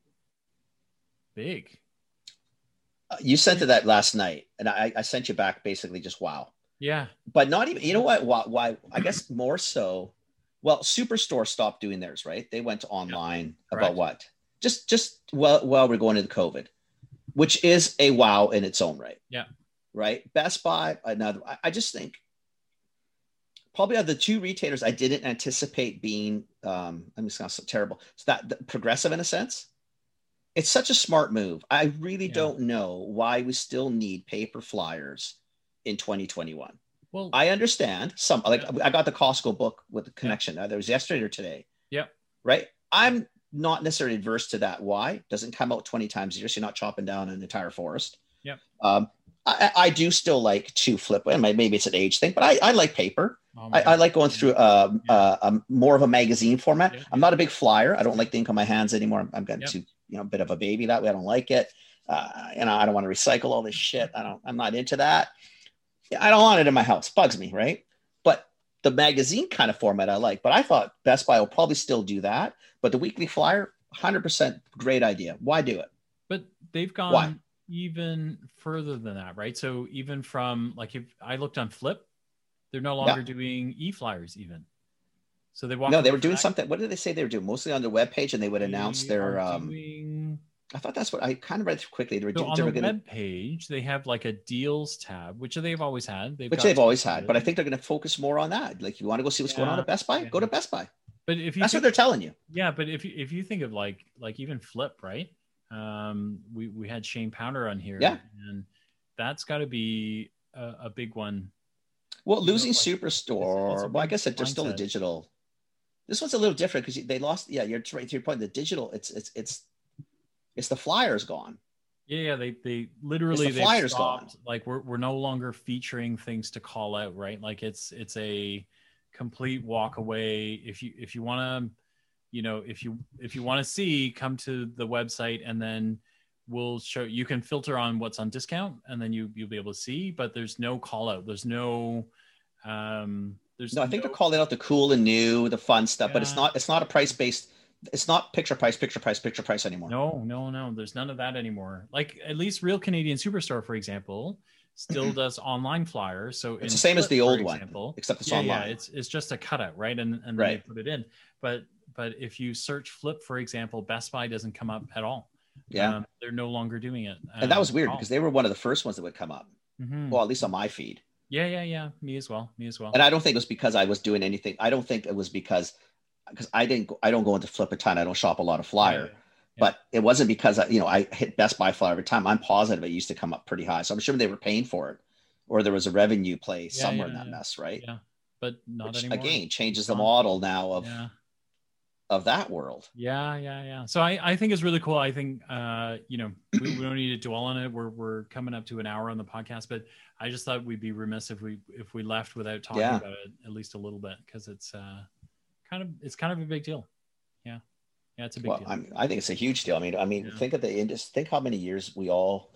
S2: big.
S4: Uh, You sent it that last night, and I, I sent you back basically just wow.
S2: Yeah,
S4: But not even. You know what? Why? why I guess more so. Well, Superstore stopped doing theirs, right? They went online
S2: Correct.
S4: about what? Just just well, well, we're going into COVID, which is a wow in its own right.
S2: Yeah.
S4: Right. Best Buy, another. I, I just think probably of the two retailers I didn't anticipate being. Um, I'm just gonna so terrible. It's that, that progressive in a sense. It's such a smart move. I really
S2: Yeah.
S4: don't know why we still need paper flyers in twenty twenty-one.
S2: well,
S4: I understand some, like
S2: Yeah.
S4: I got the Costco book with the connection. Either it was yesterday or today.
S2: Yep.
S4: Right. I'm not necessarily adverse to that. Why? Doesn't come out twenty times a year. So you're not chopping down an entire forest.
S2: Yep.
S4: Um, I, I do still like to flip. And maybe it's an age thing, but I, I like paper.
S2: oh my
S4: I, I
S2: God.
S4: like going through um,
S2: Yeah.
S4: uh, um, more of a magazine format.
S2: Yeah.
S4: I'm not a big flyer. I don't like the ink on my hands anymore. I'm, I'm getting
S2: Yep.
S4: too, you know, a bit of a baby that way. I don't like it. Uh, you know, I don't want to recycle all this shit. I don't, I'm not into that. Yeah, I don't want it in my house. Bugs me, right? But the magazine kind of format I like. But I thought Best Buy will probably still do that. But the weekly flyer, one hundred percent great idea. Why do it?
S2: But they've gone
S4: Why?
S2: even further than that, right? So even from like if I looked on Flip, they're no longer doing e-flyers even. So they walked
S4: No, they
S2: away
S4: were
S2: from
S4: doing
S2: that.
S4: something. What did they say they were doing? Mostly on their webpage, and they would announce
S2: They
S4: their.
S2: are
S4: Um,
S2: doing-
S4: I thought that's what I kind of read through quickly. They were,
S2: so
S4: do-
S2: on
S4: they
S2: the
S4: were gonna,
S2: web page, they have like a deals tab, which they've always had. They've
S4: which
S2: got
S4: they've always
S2: some
S4: had. But I
S2: good-
S4: think they're going to focus more on that. Like, you want to go see what's going on
S2: Yeah,
S4: at Best Buy?
S2: yeah.
S4: Go to Best Buy.
S2: But if you
S4: That's what
S2: think,
S4: they're telling you.
S2: yeah, but if you if you think of like like even Flip, right? Um, we we had Shane Pounder on here,
S4: Yeah.
S2: and that's got to be a, a big one.
S4: Well,
S2: You know,
S4: losing
S2: like,
S4: Superstore.
S2: it's a
S4: well, I
S2: big
S4: guess that there's still a
S2: mindset.
S4: digital. This one's a little different because they lost. Yeah, you're right to your point. The digital. It's it's it's it's the flyers gone.
S2: Yeah, yeah, they they literally
S4: the
S2: they've
S4: flyers
S2: stopped.
S4: gone.
S2: Like we're we're no longer featuring things to call out, right? Like it's it's a complete walk away. If you if you want to, you know, if you if you want to see, come to the website and then we'll show you can filter on what's on discount and then you you'll be able to see. But there's no call out. There's no um. There's
S4: No, I think they're calling out the cool and new, the fun stuff, but it's
S2: Yeah.
S4: not. It's not a price based. It's not picture price, picture price, picture price anymore.
S2: No, no, no. There's none of that anymore. Like at least Real Canadian Superstore, for example, still does online flyers. So
S4: It's
S2: in
S4: the same as
S2: Flip,
S4: the
S2: for
S4: old one,
S2: example,
S4: except it's
S2: yeah,
S4: online.
S2: yeah, it's it's just a cutout, right? And and then
S4: Right.
S2: they put it in. But but if you search Flip, for example, Best Buy doesn't come up at all.
S4: Yeah.
S2: Um, they're no longer doing it.
S4: And that was
S2: um,
S4: weird
S2: at all.
S4: because they were one of the first ones that would come up.
S2: Mhm.
S4: Well, at least on my feed.
S2: Yeah, yeah, yeah. Me as well. Me as well.
S4: And I don't think it was because I was doing anything. I don't think it was because because I didn't. go- I don't go into Flip a ton. I don't shop a lot of flyer.
S2: Yeah, yeah.
S4: But it wasn't because I, you know, I hit Best Buy flyer every time. I'm positive it used to come up pretty high. So I'm sure they were paying for it, or there was a revenue play
S2: Yeah,
S4: somewhere
S2: yeah,
S4: in that
S2: yeah.
S4: mess, right?
S2: Yeah, but not
S4: Which
S2: anymore.
S4: again changes the
S2: Gone.
S4: model now of
S2: Yeah.
S4: of that world.
S2: Yeah, yeah, yeah. So I, I think it's really cool. I think, uh, you know, we, we don't need to dwell on it. We're, we're coming up to an hour on the podcast, but I just thought we'd be remiss if we, if we left without talking
S4: Yeah.
S2: about it at least a little bit. Cause it's, uh, kind of, it's kind of a big deal. Yeah. Yeah, it's a big
S4: Well,
S2: deal.
S4: I'm, I think it's a huge deal. I mean, I mean,
S2: Yeah.
S4: think of the industry. Think how many years we all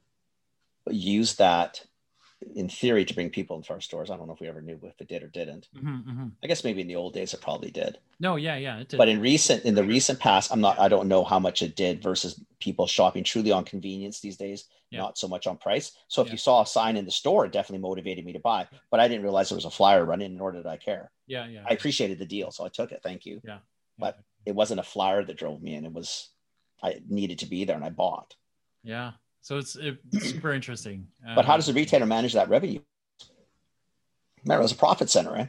S4: use that in theory to bring people into our stores. I don't know if we ever knew if it did or didn't.
S2: Mm-hmm, mm-hmm.
S4: I guess maybe in the old days it probably did.
S2: No, yeah, yeah, it did.
S4: But in recent, in the recent past, I'm not. I don't know how much it did versus people shopping truly on convenience these days,
S2: Yeah.
S4: not so much on price. So if
S2: Yeah.
S4: you saw a sign in the store, it definitely motivated me to buy. But I didn't realize there was a flyer running, nor did I care.
S2: Yeah, yeah.
S4: I appreciated the deal, so I took it. Thank you.
S2: Yeah.
S4: But it wasn't a flyer that drove me in. It was I needed to be there, and I bought.
S2: Yeah. So it's, it's super interesting.
S4: But how does the retailer manage that revenue? Remember, it was a profit center, right?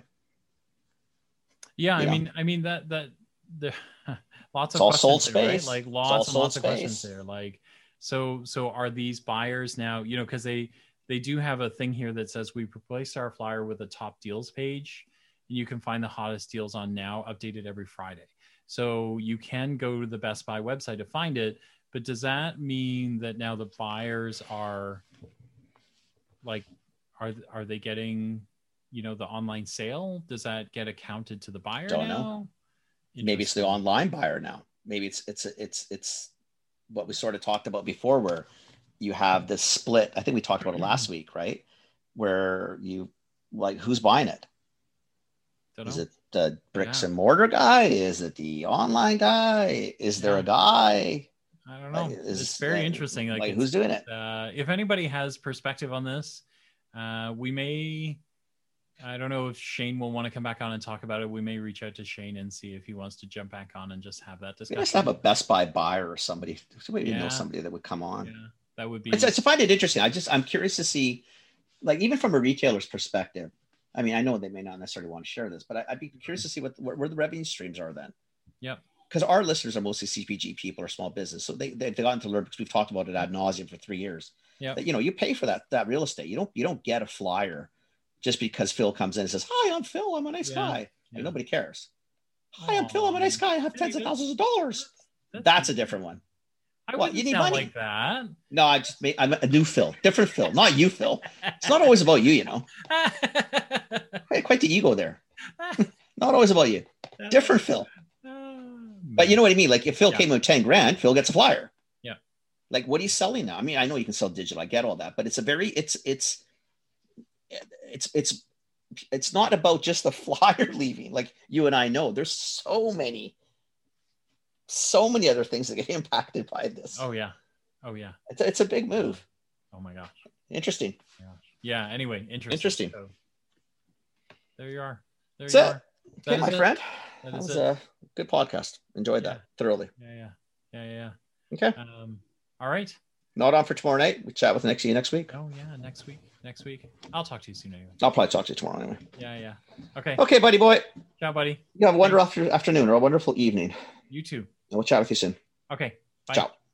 S2: Yeah, I
S4: Yeah.
S2: mean, I mean that that the lots of
S4: It's all
S2: questions
S4: sold
S2: there, right?
S4: space.
S2: Like
S4: It's
S2: lots
S4: all
S2: and
S4: sold
S2: lots of questions
S4: space.
S2: there. Like, so so are these buyers now? You know, because they they do have a thing here that says we replaced our flyer with a top deals page, and you can find the hottest deals on now, updated every Friday. So you can go to the Best Buy website to find it. But does that mean that now the buyers are like, are are they getting, you know, the online sale? Does that get accounted to the buyer
S4: Don't
S2: now?
S4: know. Maybe it's the online buyer now. Maybe it's it's it's it's what we sort of talked about before, where you have this split. I think we talked about it last week, right? Where you like who's buying it?
S2: Don't
S4: Is
S2: know.
S4: it the bricks
S2: Yeah.
S4: and mortar guy? Is it the online guy? Is there
S2: Yeah.
S4: a guy?
S2: I don't know.
S4: Like, is-
S2: it's very
S4: like-
S2: interesting. Like,
S4: Like,
S2: it's,
S4: who's doing it?
S2: uh, if anybody has perspective on this, uh, we may. I don't know if Shane will want to come back on and talk about it. We may reach out to Shane and see if he wants to jump back on and just have that
S4: We
S2: discussion.
S4: must have a Best Buy buyer or somebody. Somebody
S2: Yeah.
S4: know somebody that would come on.
S2: Yeah, that would be.
S4: It's, it's, I find it interesting. I just I'm curious to see, like even from a retailer's perspective. I mean, I know they may not necessarily want to share this, but I, I'd be curious to see what where, where the revenue streams are then.
S2: Yep.
S4: Because our listeners are mostly C P G people or small business, so they they've gotten to learn because we've talked about it ad nauseum for three years.
S2: Yep.
S4: That you know you pay for that that real estate. You don't you don't get a flyer just because Phil comes in and says, "Hi, I'm Phil. I'm a nice
S2: Yeah.
S4: guy."
S2: Yeah.
S4: And nobody cares. Hi, I'm Phil. I'm a nice guy. I have
S2: Hey,
S4: tens of
S2: that's-
S4: thousands of dollars. That's a different one.
S2: I
S4: What,
S2: wouldn't
S4: you need
S2: sound
S4: money?
S2: like that.
S4: No, I just made I'm a new Phil, different Phil, not you, Phil. It's not always about you, you know. Quite, quite the ego there. Not always about you. Different Phil. But you know what I mean? Like if Phil
S2: Yeah.
S4: came with ten grand, Phil gets a flyer.
S2: Yeah.
S4: Like what he's selling now. I mean, I know you can sell digital. I get all that, but it's a very it's it's it's it's it's not about just the flyer leaving. Like you and I know, there's so many, so many other things that get impacted by this.
S2: Oh yeah. Oh yeah.
S4: It's, it's a big move.
S2: Oh my gosh.
S4: Interesting.
S2: Yeah. Anyway, interesting.
S4: Interesting.
S2: So, there you are. There
S4: That's
S2: you
S4: it.
S2: are. That
S4: Okay,
S2: is
S4: my
S2: it.
S4: friend.
S2: That
S4: That
S2: is
S4: was
S2: it.
S4: a good podcast. Enjoyed
S2: Yeah.
S4: that thoroughly.
S2: Yeah. Yeah. Yeah. Yeah.
S4: Okay.
S2: yeah. Um. All right.
S4: Not on for tomorrow night. We chat with next you next week.
S2: Oh yeah. Next week. Next week. I'll talk to you soon anyway.
S4: I'll probably talk to you tomorrow anyway.
S2: Yeah. Yeah. Okay.
S4: Okay, buddy boy.
S2: Ciao, buddy.
S4: You have a wonderful after- afternoon or a wonderful evening.
S2: You too.
S4: And we'll chat with you soon.
S2: Okay. Bye.
S4: Ciao.